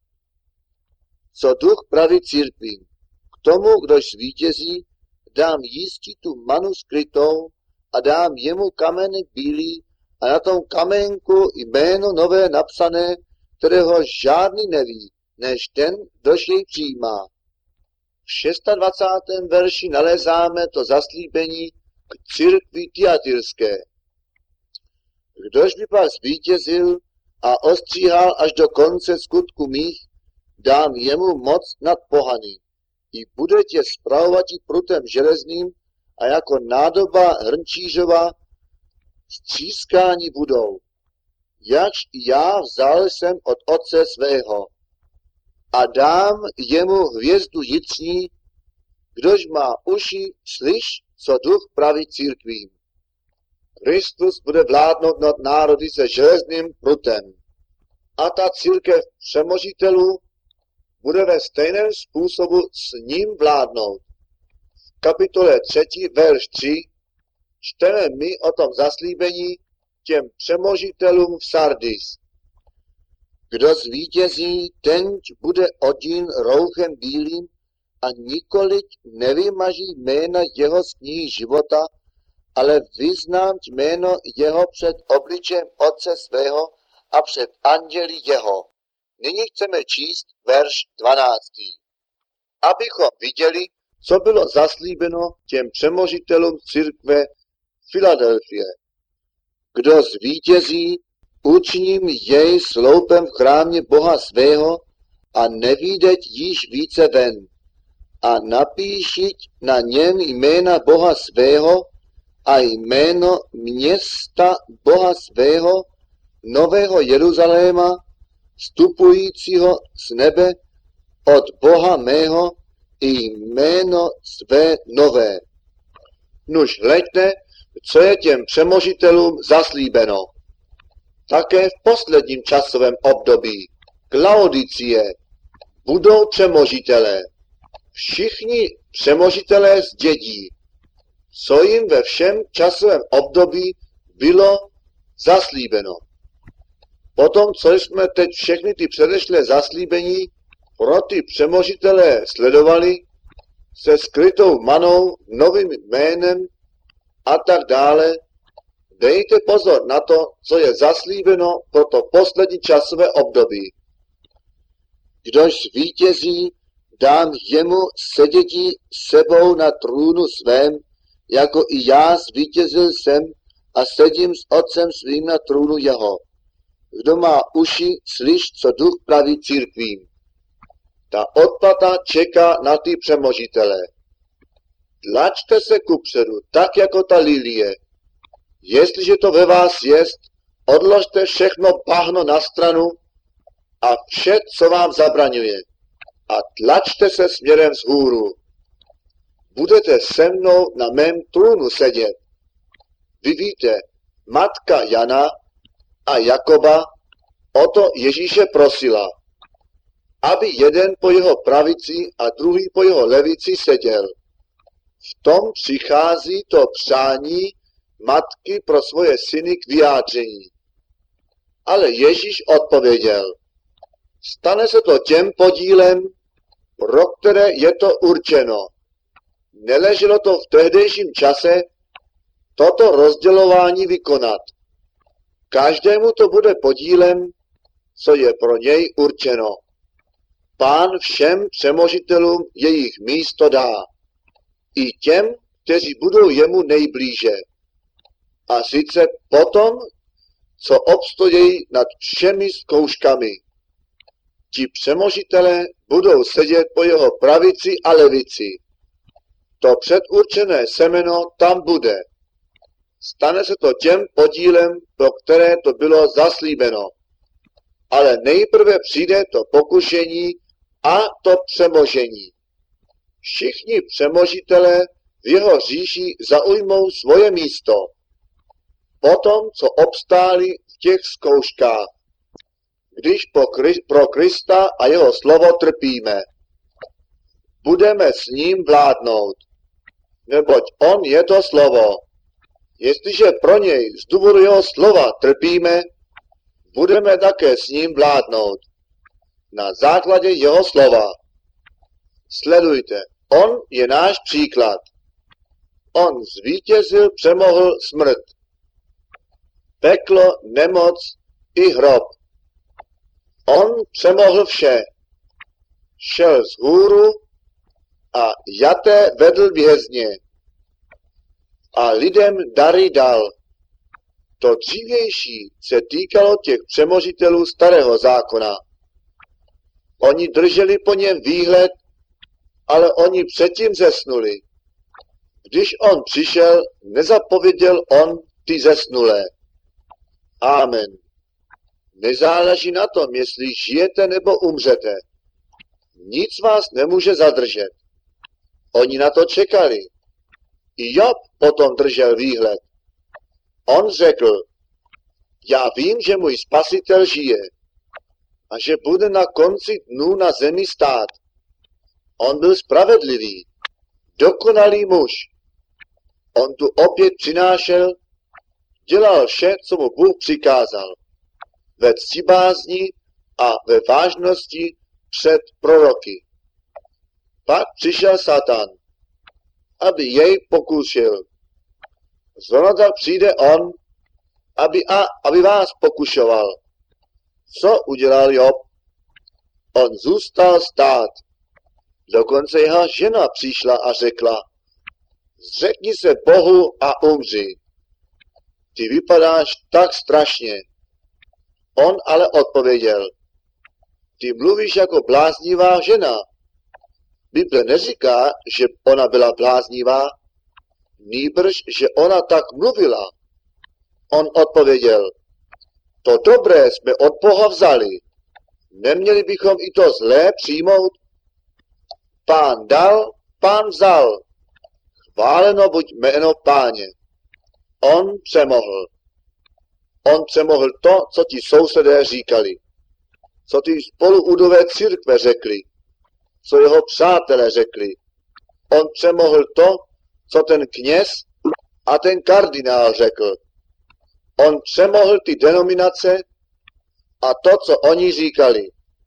co duch praví církvím. K tomu, kdož zvítězí, dám jísti tu manu skrytou a dám jemu kamenek bílý a na tom kamenku jméno nové napsané, kterého žádný neví, než ten, kdož jej přijímá. V dvacátém šestém verši nalézáme to zaslíbení k církvi Tyatyrské. Kdož by pak zvítězil a ostříhal až do konce skutku mých, dám jemu moc nad pohany. I bude tě spravovati prutem železným a jako nádoba hrnčířova střískání budou. Jakž i já vzal jsem od otce svého. a dám jemu hvězdu jitřní, kdož má uši, slyš, co duch praví církvím. Kristus bude vládnout nad národy se železným prutem. A ta církev přemožitelů bude ve stejném způsobu s ním vládnout. V kapitole tři, verš tři, čteme my o tom zaslíbení těm přemožitelům v Sardis. Kdo zvítězí, tenť bude odín rouchem bílým a nikoliv nevymaží jména jeho z knihy života, ale vyznám jméno jeho před obličem Otce svého a před anděli jeho. Nyní chceme číst verš dvanáctý. Abychom viděli, co bylo zaslíbeno těm přemožitelům církve Filadelfie. Kdo zvítězí, učiním jej sloupem v chrámě Boha svého a nevídeť již více ven. A napíšiť na něm jména Boha svého a jméno města Boha svého, Nového Jeruzaléma, vstupujícího z nebe od Boha mého, i jméno své nové. Nuž hleďte, co je těm přemožitelům zaslíbeno. Také v posledním časovém období Laodicie budou přemožitelé. Všichni přemožitelé zdědí, co jim ve všem časovém období bylo zaslíbeno. Potom, co jsme teď všechny ty předešlé zaslíbení pro ty přemožitelé sledovali, se skrytou manou, novým jménem a tak dále, dejte pozor na to, co je zaslíbeno pro to poslední časové období. Kdož zvítězí, dám jemu sedětí sebou na trůnu svém, jako i já zvítězil jsem a sedím s Otcem svým na trůnu jeho. Kdo má uši, slyš, co duch praví církvím. Ta odplata čeká na ty přemožitele. Tlačte se kupředu, tak jako ta lilie. Jestliže to ve vás jest, odložte všechno bahno na stranu a vše, co vám zabraňuje. A tlačte se směrem vzhůru. Budete se mnou na mém trůnu sedět. Vy víte, matka Jana a Jakoba o to Ježíše prosila, aby jeden po jeho pravici a druhý po jeho levici seděl. V tom přichází to přání matky pro svoje syny k vyjádření. Ale Ježíš odpověděl, stane se to těm podílem, pro které je to určeno. Neleželo to v tehdejším čase toto rozdělování vykonat. Každému to bude podílem, co je pro něj určeno. Pán všem přemožitelům jejich místo dá. I těm, kteří budou jemu nejblíže. A sice potom, co obstojí nad všemi zkouškami. Ti přemožitelé budou sedět po jeho pravici a levici. To předurčené semeno tam bude. Stane se to těm podílem, pro které to bylo zaslíbeno. Ale nejprve přijde to pokušení a to přemožení. Všichni přemožitelé v jeho říši zaujmou svoje místo. Potom, co obstáli v těch zkouškách, když po Kri- pro Krista a jeho slovo trpíme. Budeme s ním vládnout, neboť on je to slovo. Jestliže pro něj z důvodu jeho slova trpíme, budeme také s ním vládnout. Na základě jeho slova. Sledujte, on je náš příklad. On zvítězil, přemohl smrt. Peklo, nemoc i hrob. On přemohl vše. Šel z hůru a jaté vedl vězně. A lidem dary dal. To dřívější se týkalo těch přemožitelů starého zákona. Oni drželi po něm výhled, ale oni předtím zesnuli. Když on přišel, nezapověděl on ty zesnulé. Amen. Nezáleží na tom, jestli žijete nebo umřete. Nic vás nemůže zadržet. Oni na to čekali. I Job potom držel výhled. On řekl, já vím, že můj spasitel žije a že bude na konci dnů na zemi stát. On byl spravedlivý, dokonalý muž. On tu opět přinášel, dělal vše, co mu Bůh přikázal. Ve ctibázni a ve vážnosti před proroky. Pak přišel Satan, aby jej pokusil. Zrovna tak přijde on, aby, a, aby vás pokušoval. Co udělal Job? On zůstal stát. Dokonce jeho žena přišla a řekla, zřekni se Bohu a umři. Ty vypadáš tak strašně. On ale odpověděl, ty mluvíš jako bláznivá žena. Bible neříká, že ona byla bláznivá, nýbrž, že ona tak mluvila. On odpověděl, to dobré jsme od Boha vzali, neměli bychom i to zlé přijmout? Pán dal, pán vzal, chváleno buď jméno Páně. On přemohl. On přemohl to, co ti sousedé říkali, co ty spoluudové církve řekli, co jeho přátelé řekli. On přemohl to, co ten kněz a ten kardinál řekl. On přemohl ty denominace a to, co oni říkali.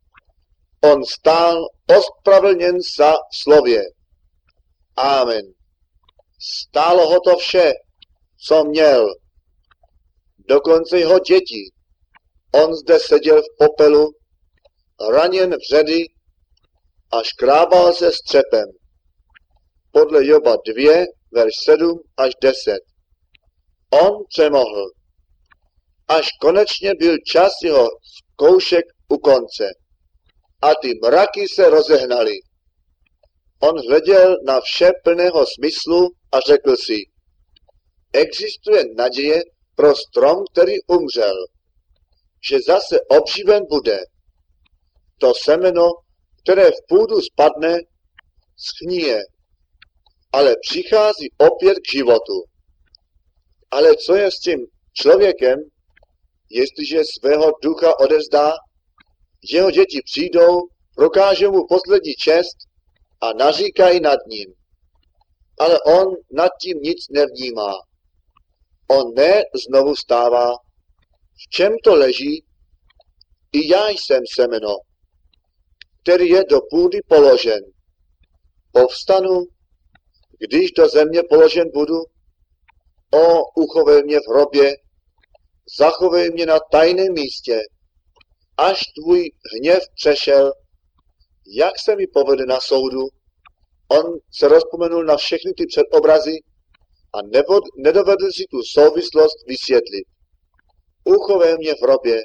On stál ospravedlněn za slově. Amen. Stálo ho to vše, co měl. Dokonce jeho děti. On zde seděl v popelu, raněn v ředy a škrábal se střepem. Podle Joba dva, verš sedm až deset. On přemohl. Až konečně byl čas jeho zkoušek u konce. A ty mraky se rozehnaly. On hleděl na vše plného smyslu a řekl si, existuje naděje pro strom, který umřel, že zase obživen bude. To semeno, které v půdu spadne, schníje, ale přichází opět k životu. Ale co je s tím člověkem, jestliže svého ducha odevzdá, jeho děti přijdou, prokážou mu poslední čest a naříkají nad ním. Ale on nad tím nic nevnímá. On ne znovu stává. V čem to leží? I já jsem semeno, který je do půdy položen. Povstanu, když do země položen budu. O, uchovej mě v hrobě, zachovej mě na tajném místě, až tvůj hněv přešel, jak se mi povede na soudu. On se rozpomenul na všechny ty předobrazy a nevod, nedovedl si tu souvislost vysvětlit. Uchovej mě v hrobě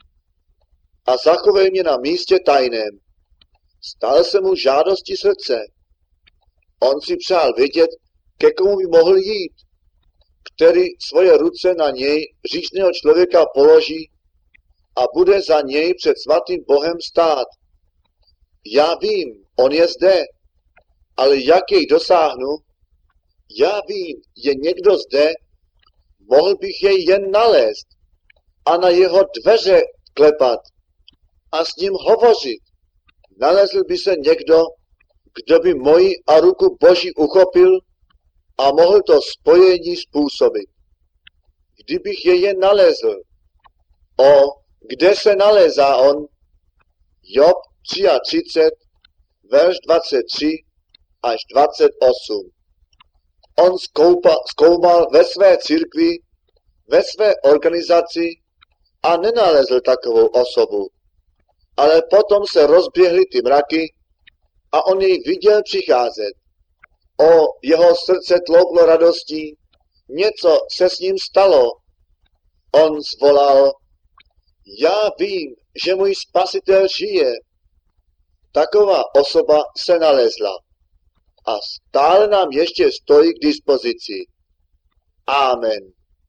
a zachovej mě na místě tajném. Stal se mu žádosti srdce. On si přál vědět, ke komu by mohl jít, který svoje ruce na něj, hříšného člověka, položí a bude za něj před svatým Bohem stát. Já vím, on je zde, ale jak jej dosáhnu? Já vím, je někdo zde, mohl bych jej jen nalézt a na jeho dveře klepat a s ním hovořit. Nalezl by se někdo, kdo by moji a ruku Boží uchopil a mohl to spojení způsobit. Kdybych je jen nalezl. O, kde se nalézá on? Job třicet tři, verš dvacet tři až dvacet osm. On zkoupa, zkoumal ve své církvi, ve své organizaci a nenalezl takovou osobu. Ale potom se rozběhly ty mraky a on jej viděl přicházet. O, jeho srdce tlouklo radostí, něco se s ním stalo. On zvolal, já vím, že můj spasitel žije. Taková osoba se nalezla a stále nám ještě stojí k dispozici. Amen.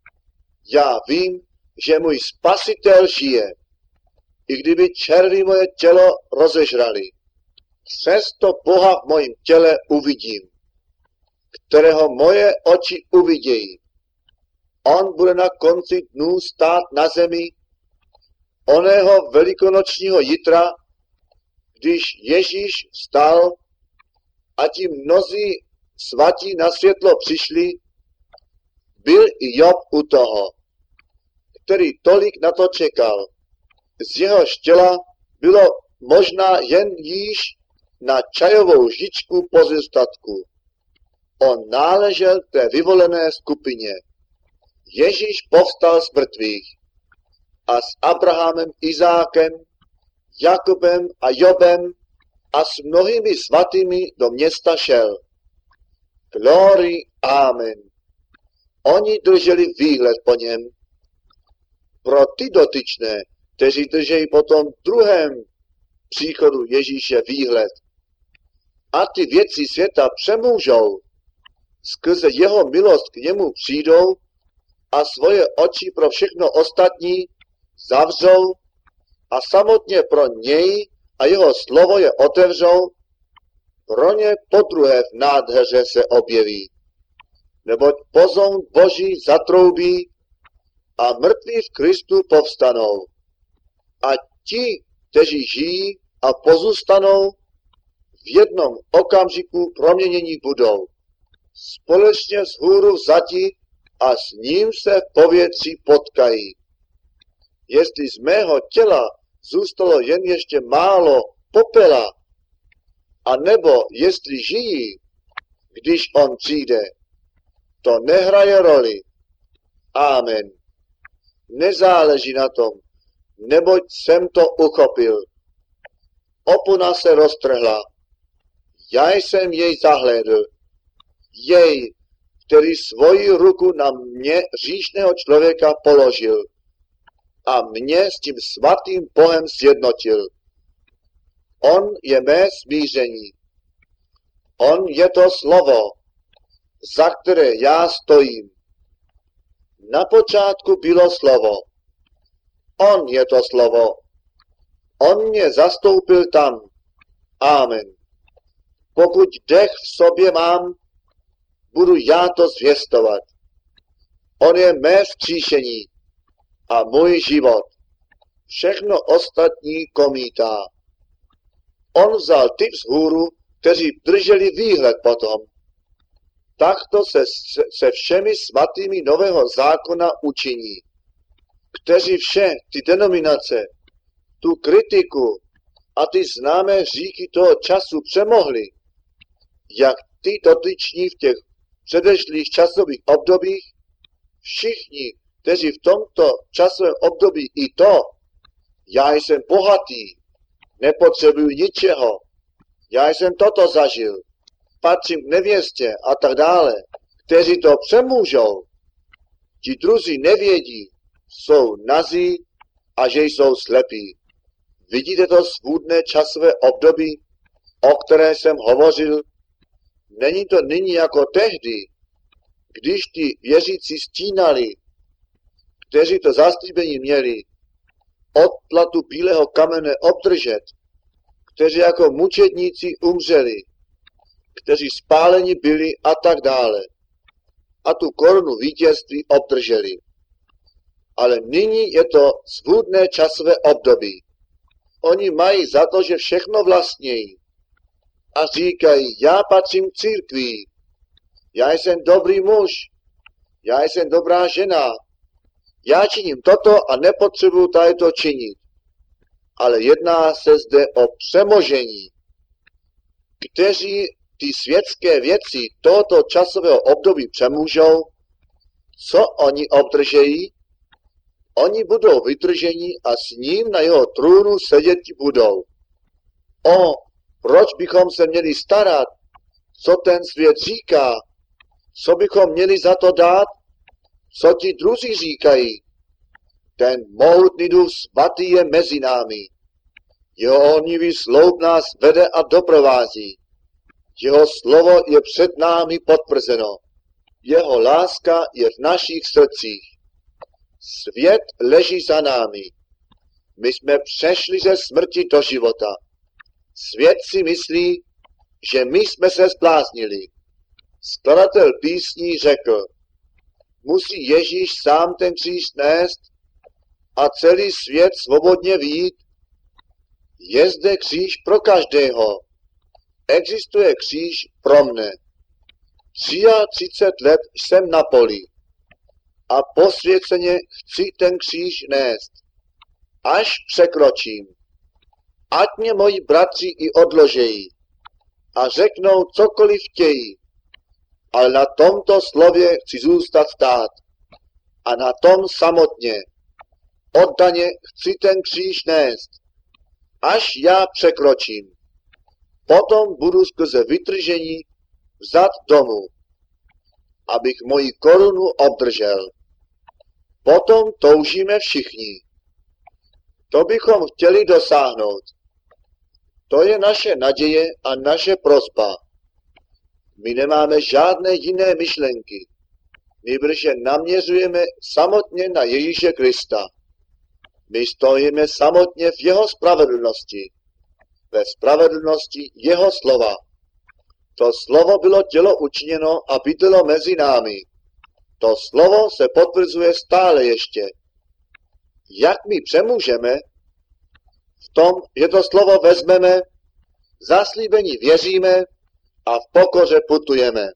Já vím, že můj spasitel žije. I kdyby červy moje tělo rozežrali, Přesto Boha v mojím těle uvidím, kterého moje oči uvidějí. On bude na konci dnů stát na zemi, oného velikonočního jitra, když Ježíš vstal a ti mnozí svatí na světlo přišli, byl i Job u toho, který tolik na to čekal. Z jeho těla bylo možná jen již na čajovou žičku pozůstatku. On náležel k té vyvolené skupině. Ježíš povstal z mrtvých a s Abrahamem, Izákem, Jakubem a Jobem a s mnohými svatými do města šel. Glory, amen. Oni drželi výhled po něm. Pro ty dotyčné, kteří držejí po tom druhém příchodu Ježíše výhled a ty věci světa přemůžou, skrze jeho milost k němu přijdou a svoje oči pro všechno ostatní zavřou a samotně pro něj a jeho slovo je otevřou, pro ně podruhé v nádheře se objeví. Neboť pozoun Boží zatroubí a mrtví v Kristu povstanou. A ti, kteří žijí a pozůstanou, v jednom okamžiku proměnění budou. Společně vzhůru vzati a s ním se v povětří potkají. Jestli z mého těla zůstalo jen ještě málo popela, a nebo jestli žijí, když on přijde, to nehraje roli. Amen. Nezáleží na tom, neboť jsem to uchopil. Opona se roztrhla. Já jsem jej zahlédl. Jej, který svoji ruku na mě, hříšného člověka, položil a mě s tím svatým Bohem sjednotil. On je mé smíření. On je to slovo, za které já stojím. Na počátku bylo slovo. On je to slovo. On mě zastoupil tam. Amen. Pokud dech v sobě mám, budu já to zvěstovat. On je mé vzkříšení a můj život. Všechno ostatní komítá. On vzal ty vzhůru, kteří drželi výhled potom. Takto se, se všemi svatými nového zákona učiní, kteří vše ty denominace, tu kritiku a ty známé říky toho času přemohli, jak ty dotyční v těch předešlých časových obdobích, všichni, kteří v tomto časovém období i to, já jsem bohatý, nepotřebuji ničeho, já jsem toto zažil, patřím k nevěstě a tak dále, kteří to přemůžou, ti druzí nevědí, jsou nazí a že jsou slepí. Vidíte to svůdné časové období, o které jsem hovořil? Není to nyní jako tehdy, když ti věřící stínali, kteří to zaslíbení měli, odplatu bílého kamene obdržet, kteří jako mučedníci umřeli, kteří spáleni byli a tak dále. A tu korunu vítězství obdrželi. Ale nyní je to svůdné časové období. Oni mají za to, že všechno vlastnějí. A říkají, já patřím k církvi, já jsem dobrý muž, já jsem dobrá žena, já činím toto a nepotřebuji tady to činit. Ale jedná se zde o přemožení, kteří ty světské věci tohoto časového období přemůžou. Co oni obdržejí? Oni budou vytrženi a s ním na jeho trůnu sedět budou. O, proč bychom se měli starat, co ten svět říká, co bychom měli za to dát, co ti druzí říkají. Ten mohutný duch svatý je mezi námi. Jeho ohnivý sloup nás vede a doprovází. Jeho slovo je před námi potvrzeno. Jeho láska je v našich srdcích. Svět leží za námi. My jsme přešli ze smrti do života. Svět si myslí, že my jsme se zbláznili. Skladatel písní řekl, musí Ježíš sám ten kříž nést a celý svět svobodně vyjít. Je zde kříž pro každého. Existuje kříž pro mne. třicet let jsem na poli a posvěceně chci ten kříž nést. Až překročím, ať mě moji bratři i odložejí a řeknou cokoliv chtějí, ale na tomto slově chci zůstat stát a na tom samotně. Oddaně chci ten kříž nést, až já překročím. Potom budu skrze vytržení vzat domů, abych moji korunu obdržel. Potom toužíme všichni. To bychom chtěli dosáhnout. To je naše naděje a naše prosba. My nemáme žádné jiné myšlenky, nýbrž je naměřujeme samotně na Ježíše Krista. My stojíme samotně v jeho spravedlnosti, ve spravedlnosti jeho slova. To slovo bylo tělo učiněno a bydlelo mezi námi. To slovo se potvrzuje stále ještě. Jak my přemůžeme? V tom, že to slovo vezmeme, zaslíbení věříme a v pokoře putujeme.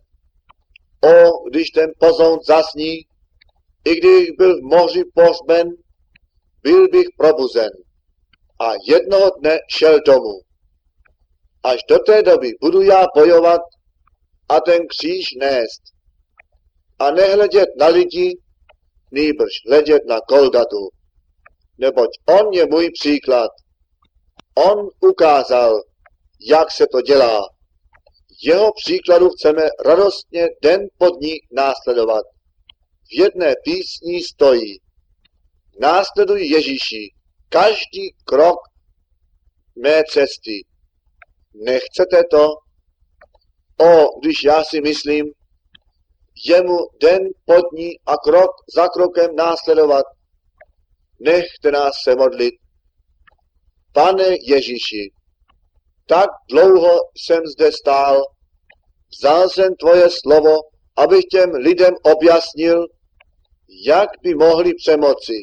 O, když ten pozoun zasní, i když byl v moři pohřben, byl bych probuzen a jednoho dne šel domů. Až do té doby budu já bojovat a ten kříž nést. A nehledět na lidi, nýbrž hledět na Golgatu. Neboť on je můj příklad. On ukázal, jak se to dělá. Jeho příkladu chceme radostně den po dní následovat. V jedné písni stojí: následuj Ježíši každý krok mé cesty. Nechcete to? O, když já si myslím, jemu den po dní a krok za krokem následovat. Nechte nás se modlit. Pane Ježíši, tak dlouho jsem zde stál, vzal jsem tvoje slovo, abych těm lidem objasnil, jak by mohli přemoci.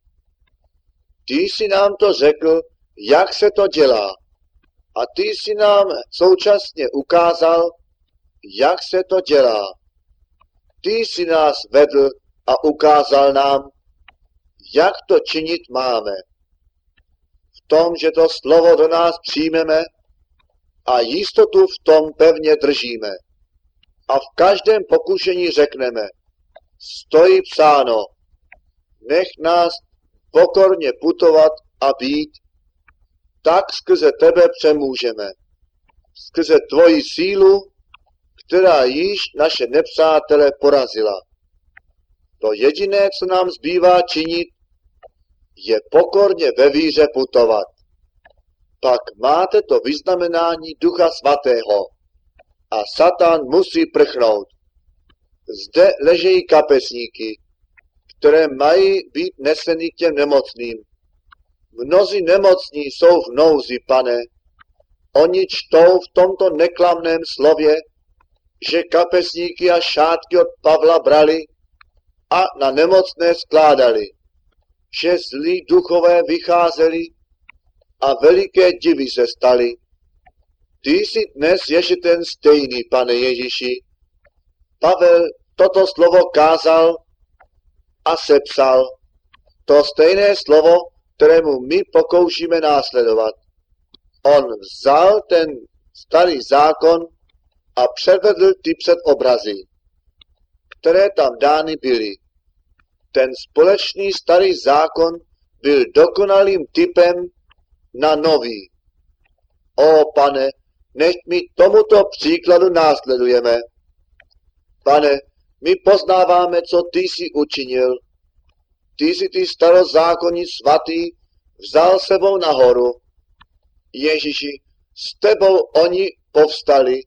Ty jsi nám to řekl, jak se to dělá. A ty jsi nám současně ukázal, jak se to dělá. Ty jsi nás vedl a ukázal nám, jak to činit máme. V tom, že to slovo do nás přijmeme a jistotu v tom pevně držíme. A v každém pokušení řekneme: stojí psáno, nech nás pokorně putovat a být, tak skrze tebe přemůžeme. Skrze tvoji sílu, která již naše nepřátele porazila. To jediné, co nám zbývá činit, je pokorně ve víře putovat. Pak máte to vyznamenání Ducha Svatého a Satan musí prchnout. Zde ležejí kapesníky, které mají být neseny k těm nemocným. Mnozí nemocní jsou v nouzi, Pane. Oni čtou v tomto neklamném slově, že kapesníky a šátky od Pavla brali a na nemocné skládali, že zlí duchové vycházeli a veliké divy se staly. Ty jsi dnes ještě ten stejný, Pane Ježíši. Pavel toto slovo kázal a sepsal. To stejné slovo, kterému my pokoušíme následovat. On vzal ten starý zákon a převedl ty předobrazy, které tam dány byly. Ten společný starý zákon byl dokonalým typem na nový. O, Pane, nech mi tomuto příkladu následujeme. Pane, my poznáváme, co ty jsi učinil. Ty jsi ty starozákonní svatý vzal sebou nahoru. Ježíši, s tebou oni povstali.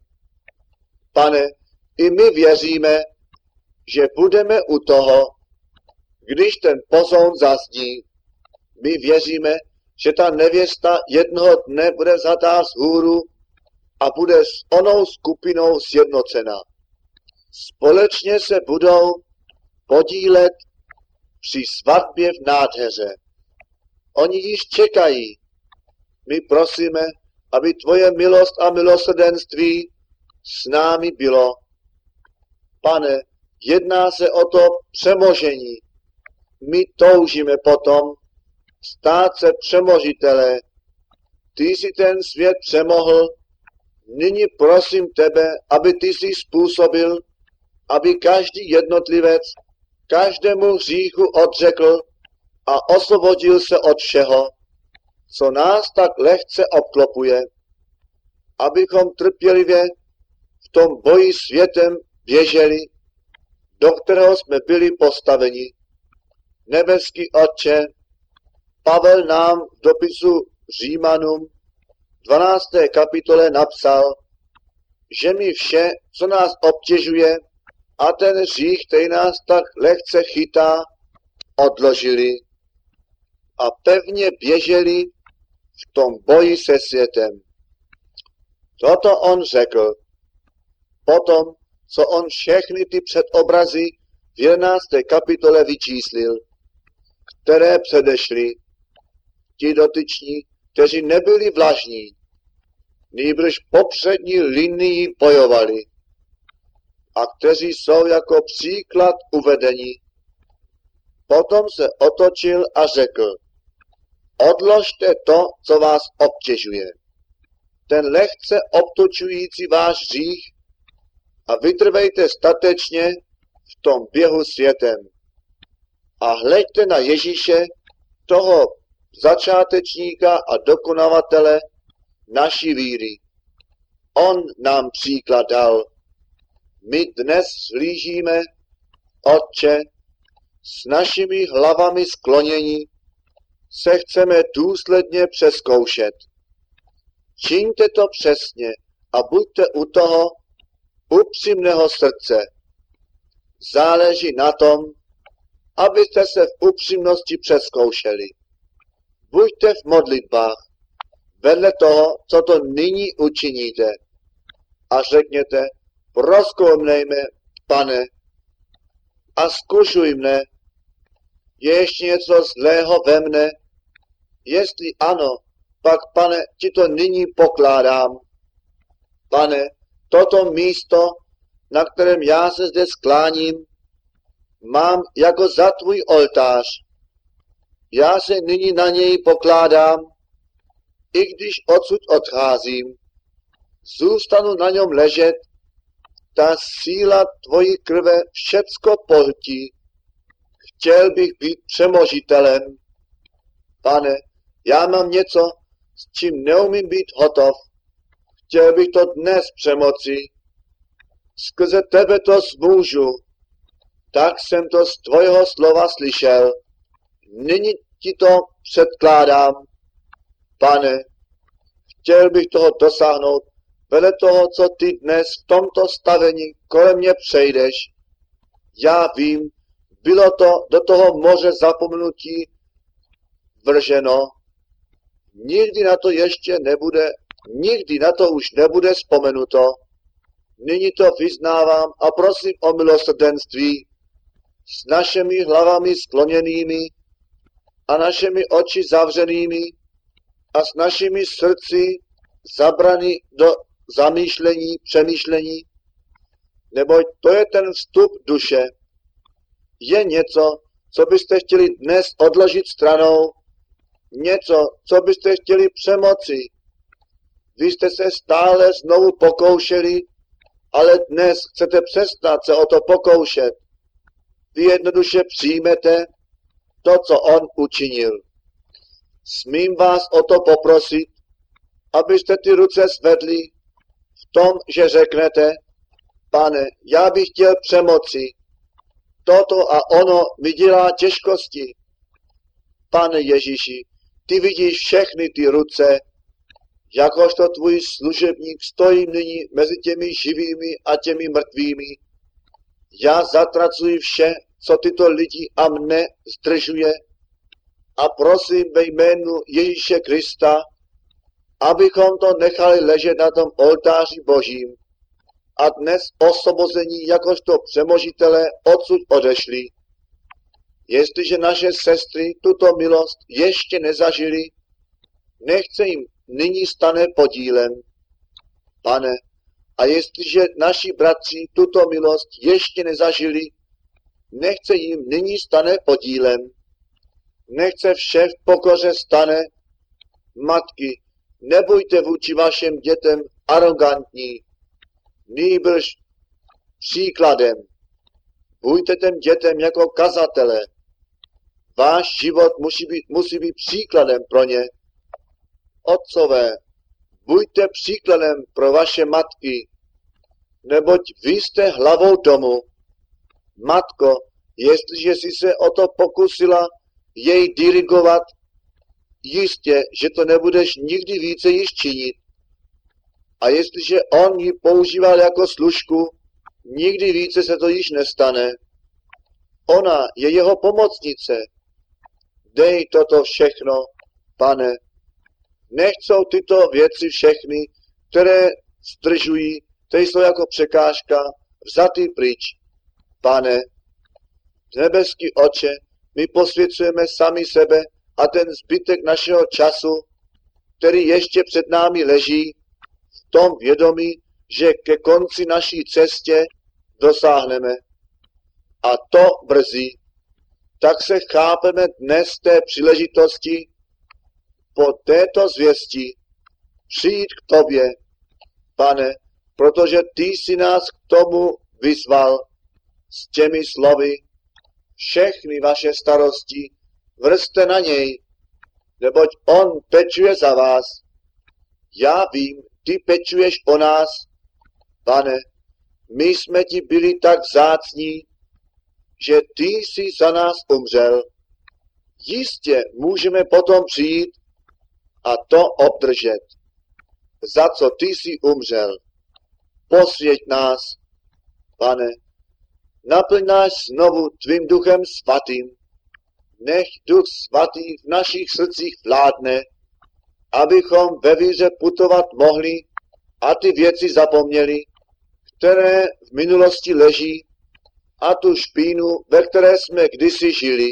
Pane, i my věříme, že budeme u toho, když ten pozoun zazní. My věříme, že ta nevěsta jednoho dne bude vzatá vzhůru a bude s onou skupinou sjednocena. Společně se budou podílet při svatbě v nádheře. Oni již čekají. My prosíme, aby tvoje milost a milosrdenství s námi bylo. Pane, jedná se o to přemožení. My toužíme potom stát se přemožitelé. Ty jsi ten svět přemohl, nyní prosím tebe, aby ty jsi způsobil, aby každý jednotlivec každému hříchu odřekl a osvobodil se od všeho, co nás tak lehce obklopuje, abychom trpělivě v tom boji světem běželi, do kterého jsme byli postaveni. Nebeský Otče, Pavel nám v dopisu Římanům dvanácté kapitole napsal, že mi vše, co nás obtěžuje a ten hřích, který nás tak lehce chytá, odložili a pevně běželi v tom boji se světem. Toto on řekl. Potom, co on všechny ty předobrazy v jedenácté kapitole vyčíslil, které předešly, ti dotyční, kteří nebyli vlažní, nýbrž popřední linii bojovali a kteří jsou jako příklad uvedení. Potom se otočil a řekl, odložte to, co vás obtěžuje, ten lehce obtočující váš hřích a vytrvejte statečně v tom běhu světem. A hleďte na Ježíše, toho začátečníka a dokonavatele naší víry. On nám příklad dal. My dnes zhlížíme, Otče, s našimi hlavami sklonění se chceme důsledně přezkoušet. Čiňte to přesně a buďte u toho upřímného srdce. Záleží na tom, abyste se v upřímnosti přezkoušeli. Buďte v modlitbách, vedle toho, co to nyní učiníte. A řekněte, prozkoumejme, Pane, a zkušuj mne, je ještě něco zlého ve mne? Jestli ano, pak, Pane, ti to nyní pokládám. Pane, toto místo, na kterém já se zde skláním, mám jako za tvůj oltář. Já se nyní na něj pokládám, i když odsud odcházím. Zůstanu na něm ležet, ta síla tvojí krve všecko pohltí. Chtěl bych být přemožitelem. Pane, já mám něco, s čím neumím být hotov. Chtěl bych to dnes přemoci. Skrze tebe to zmůžu. Tak jsem to z tvojeho slova slyšel. Nyní ti to předkládám. Pane, chtěl bych toho dosáhnout vedle toho, co ty dnes v tomto stavení kolem mě přejdeš. Já vím, bylo to do toho moře zapomenutí vrženo. Nikdy na to ještě nebude, nikdy na to už nebude vzpomenuto. Nyní to vyznávám a prosím o milosrdenství s našimi hlavami skloněnými a našimi oči zavřenými a s našimi srdci zabrany do zamýšlení, přemýšlení, neboť to je ten vstup duše. Je něco, co byste chtěli dnes odložit stranou, něco, co byste chtěli přemoci. Vy jste se stále znovu pokoušeli, ale dnes chcete přestat se o to pokoušet. Vy jednoduše přijmete to, co on učinil. Smím vás o to poprosit, abyste ty ruce zvedli v tom, že řeknete, Pane, já bych chtěl přemoci. Toto a ono mi dělá těžkosti. Pane Ježíši, ty vidíš všechny ty ruce, jakožto tvůj služebník stojím nyní mezi těmi živými a těmi mrtvými. Já zatracuji vše, co tyto lidi a mne zdržuje, a prosím ve jménu Ježíše Krista, abychom to nechali ležet na tom oltáři Božím a dnes osvobození jakožto přemožitelé odsud odešli. Jestliže naše sestry tuto milost ještě nezažili, nechce jim nyní stane podílem. Pane, a jestliže naši bratři tuto milost ještě nezažili, nechce jim nyní stane podílem. Nechce vše v pokoře stane. Matky, nebuďte vůči vašim dětem arrogantní, nýbrž příkladem. Buďte těm dětem jako kazatele. Váš život musí být, musí být příkladem pro ně. Otcové, buďte příkladem pro vaše matky, neboť vy jste hlavou domu. Matko, jestliže jsi se o to pokusila jej dirigovat, jistě, že to nebudeš nikdy více již činit. A jestliže on ji používal jako služku, nikdy více se to již nestane. Ona je jeho pomocnice. Dej toto všechno, Pane. Nechcou tyto věci všechny, které zdržují, které jsou jako překážka, vzatý pryč. Pane, nebeský Otče, my posvěcujeme sami sebe a ten zbytek našeho času, který ještě před námi leží, v tom vědomí, že ke konci naší cestě dosáhneme. A to brzy. Tak se chápeme dnes té příležitosti po této zvěsti přijít k tobě, Pane, protože ty jsi nás k tomu vyzval s těmi slovy. Všechny vaše starosti vrzte na něj, neboť on pečuje za vás. Já vím, ty pečuješ o nás, Pane, my jsme ti byli tak vzácní, že ty jsi za nás umřel. Jistě můžeme potom přijít a to obdržet, za co ty jsi umřel. Posvěť nás, Pane, naplň nás znovu tvým duchem svatým. Nech duch svatý v našich srdcích vládne, abychom ve víře putovat mohli a ty věci zapomněli, které v minulosti leží, a tu špínu, ve které jsme kdysi žili.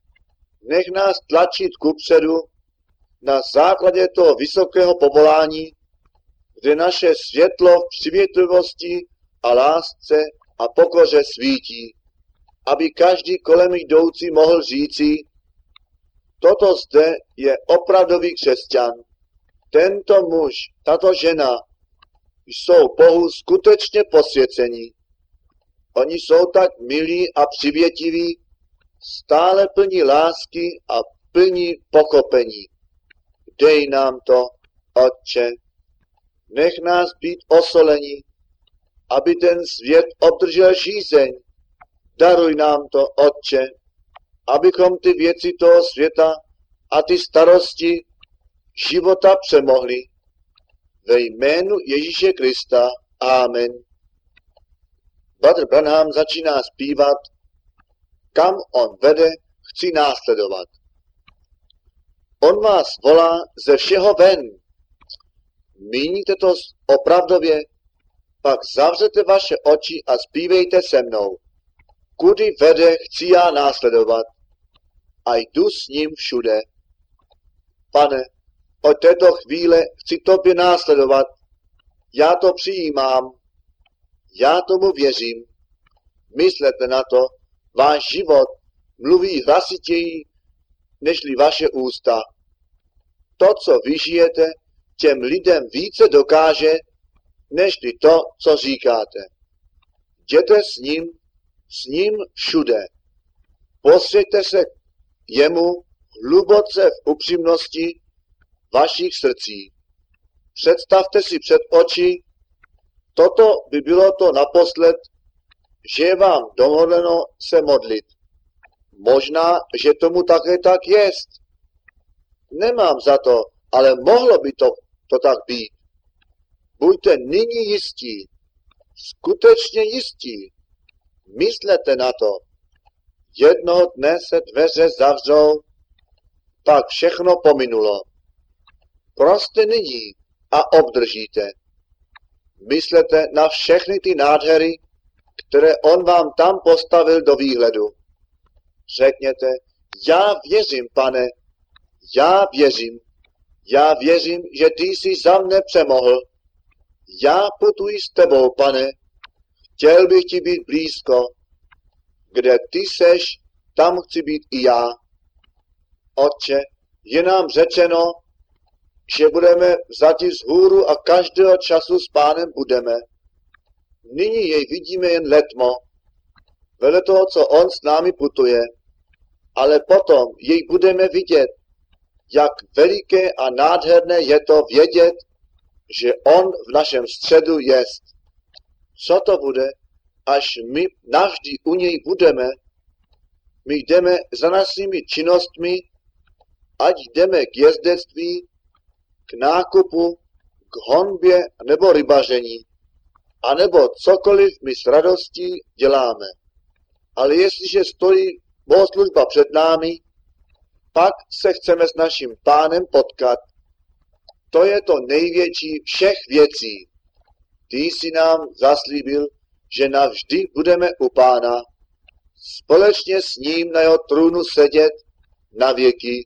Nech nás tlačit kupředu na základě toho vysokého povolání, kde naše světlo v přivětivosti a lásce a pokoře svítí, aby každý kolem jdoucí mohl říci, toto zde je opravdový křesťan. Tento muž, tato žena jsou Bohu skutečně posvěcení. Oni jsou tak milí a přivětiví, stále plní lásky a plní pochopení. Dej nám to, Otče. Nech nás být osolení, aby ten svět obdržel žízeň. Daruj nám to, Otče, abychom ty věci toho světa a ty starosti života přemohli. Ve jménu Ježíše Krista. Amen. Bratr Branham začíná zpívat, kam on vede, chci následovat. On vás volá ze všeho ven. Míníte to opravdově? Pak zavřete vaše oči a zpívejte se mnou. Kudy vede, chci já následovat. A jdu s ním všude. Pane, od této chvíle chci tobě následovat. Já to přijímám. Já tomu věřím. Myslete na to, váš život mluví hlasitěji, nežli vaše ústa. To, co vy žijete, těm lidem více dokáže, nežli to, co říkáte. Jděte s ním, s ním všude. Posvěďte se jemu hluboce v upřímnosti vašich srdcí. Představte si před oči, toto by bylo to naposled, že je vám dovoleno se modlit. Možná, že tomu také tak jest. Nemám za to, ale mohlo by to, to tak být. Buďte nyní jistí, skutečně jistí. Myslete na to. Jednoho dne se dveře zavřou, pak všechno pominulo. Proste nyní a obdržíte. Myslete na všechny ty nádhery, které on vám tam postavil do výhledu. Řekněte, já věřím, Pane, já věřím, já věřím, že ty jsi za mne přemohl. Já putuji s tebou, Pane, chtěl bych ti být blízko. Kde ty seš, tam chci být i já. Otče, je nám řečeno, že budeme vzati vzhůru a každého času s Pánem budeme. Nyní jej vidíme jen letmo, vedle toho, co on s námi putuje, ale potom jej budeme vidět, jak veliké a nádherné je to vědět, že on v našem středu jest. Co to bude, až my navždy u něj budeme? My jdeme za našimi činnostmi, ať jdeme k jezdectví, k nákupu, k honbě nebo rybaření, anebo cokoliv my s radostí děláme. Ale jestliže stojí bohoslužba před námi, pak se chceme s naším Pánem potkat. To je to největší všech věcí. Ty jsi nám zaslíbil, že navždy budeme u Pána, společně s ním na jeho trůnu sedět na věky.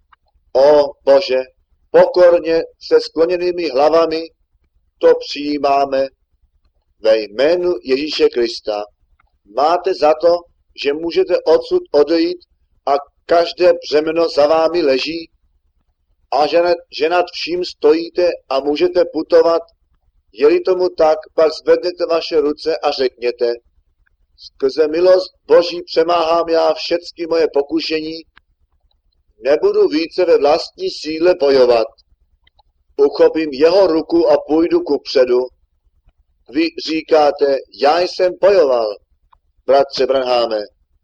O Bože, pokorně se skloněnými hlavami to přijímáme ve jménu Ježíše Krista. Máte za to, že můžete odsud odejít a každé břemeno za vámi leží a že nad, že nad vším stojíte a můžete putovat. Je-li tomu tak, pak zvedněte vaše ruce a řekněte, skrze milost Boží přemáhám já všechny moje pokušení, nebudu více ve vlastní síle bojovat. Uchopím jeho ruku a půjdu kupředu. Vy říkáte, já jsem bojoval, bratře Branháme.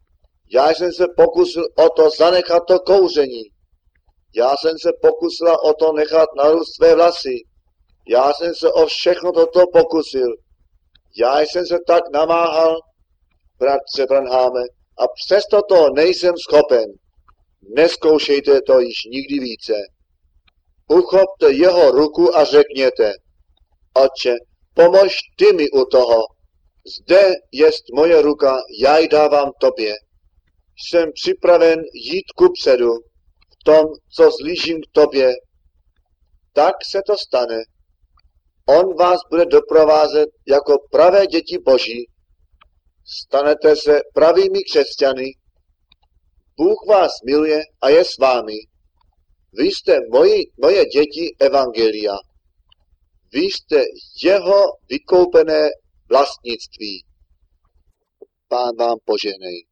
Já jsem se pokusil o to zanechat to kouření. Já jsem se pokusila o to nechat narůst své vlasy. Já jsem se o všechno toto pokusil. Já jsem se tak namáhal, bratře Branháme, a přesto to nejsem schopen. Neskoušejte to již nikdy více. Uchopte jeho ruku a řekněte, Otče, pomož ty mi u toho. Zde jest moje ruka, já ji dávám tobě. Jsem připraven jít kupředu v tom, co zlížím k tobě. Tak se to stane. On vás bude doprovázet jako pravé děti Boží. Stanete se pravými křesťany. Bůh vás miluje a je s vámi. Vy jste moji, moje děti evangelia. Vy jste jeho vykoupené vlastnictví. Pán vám požehnej.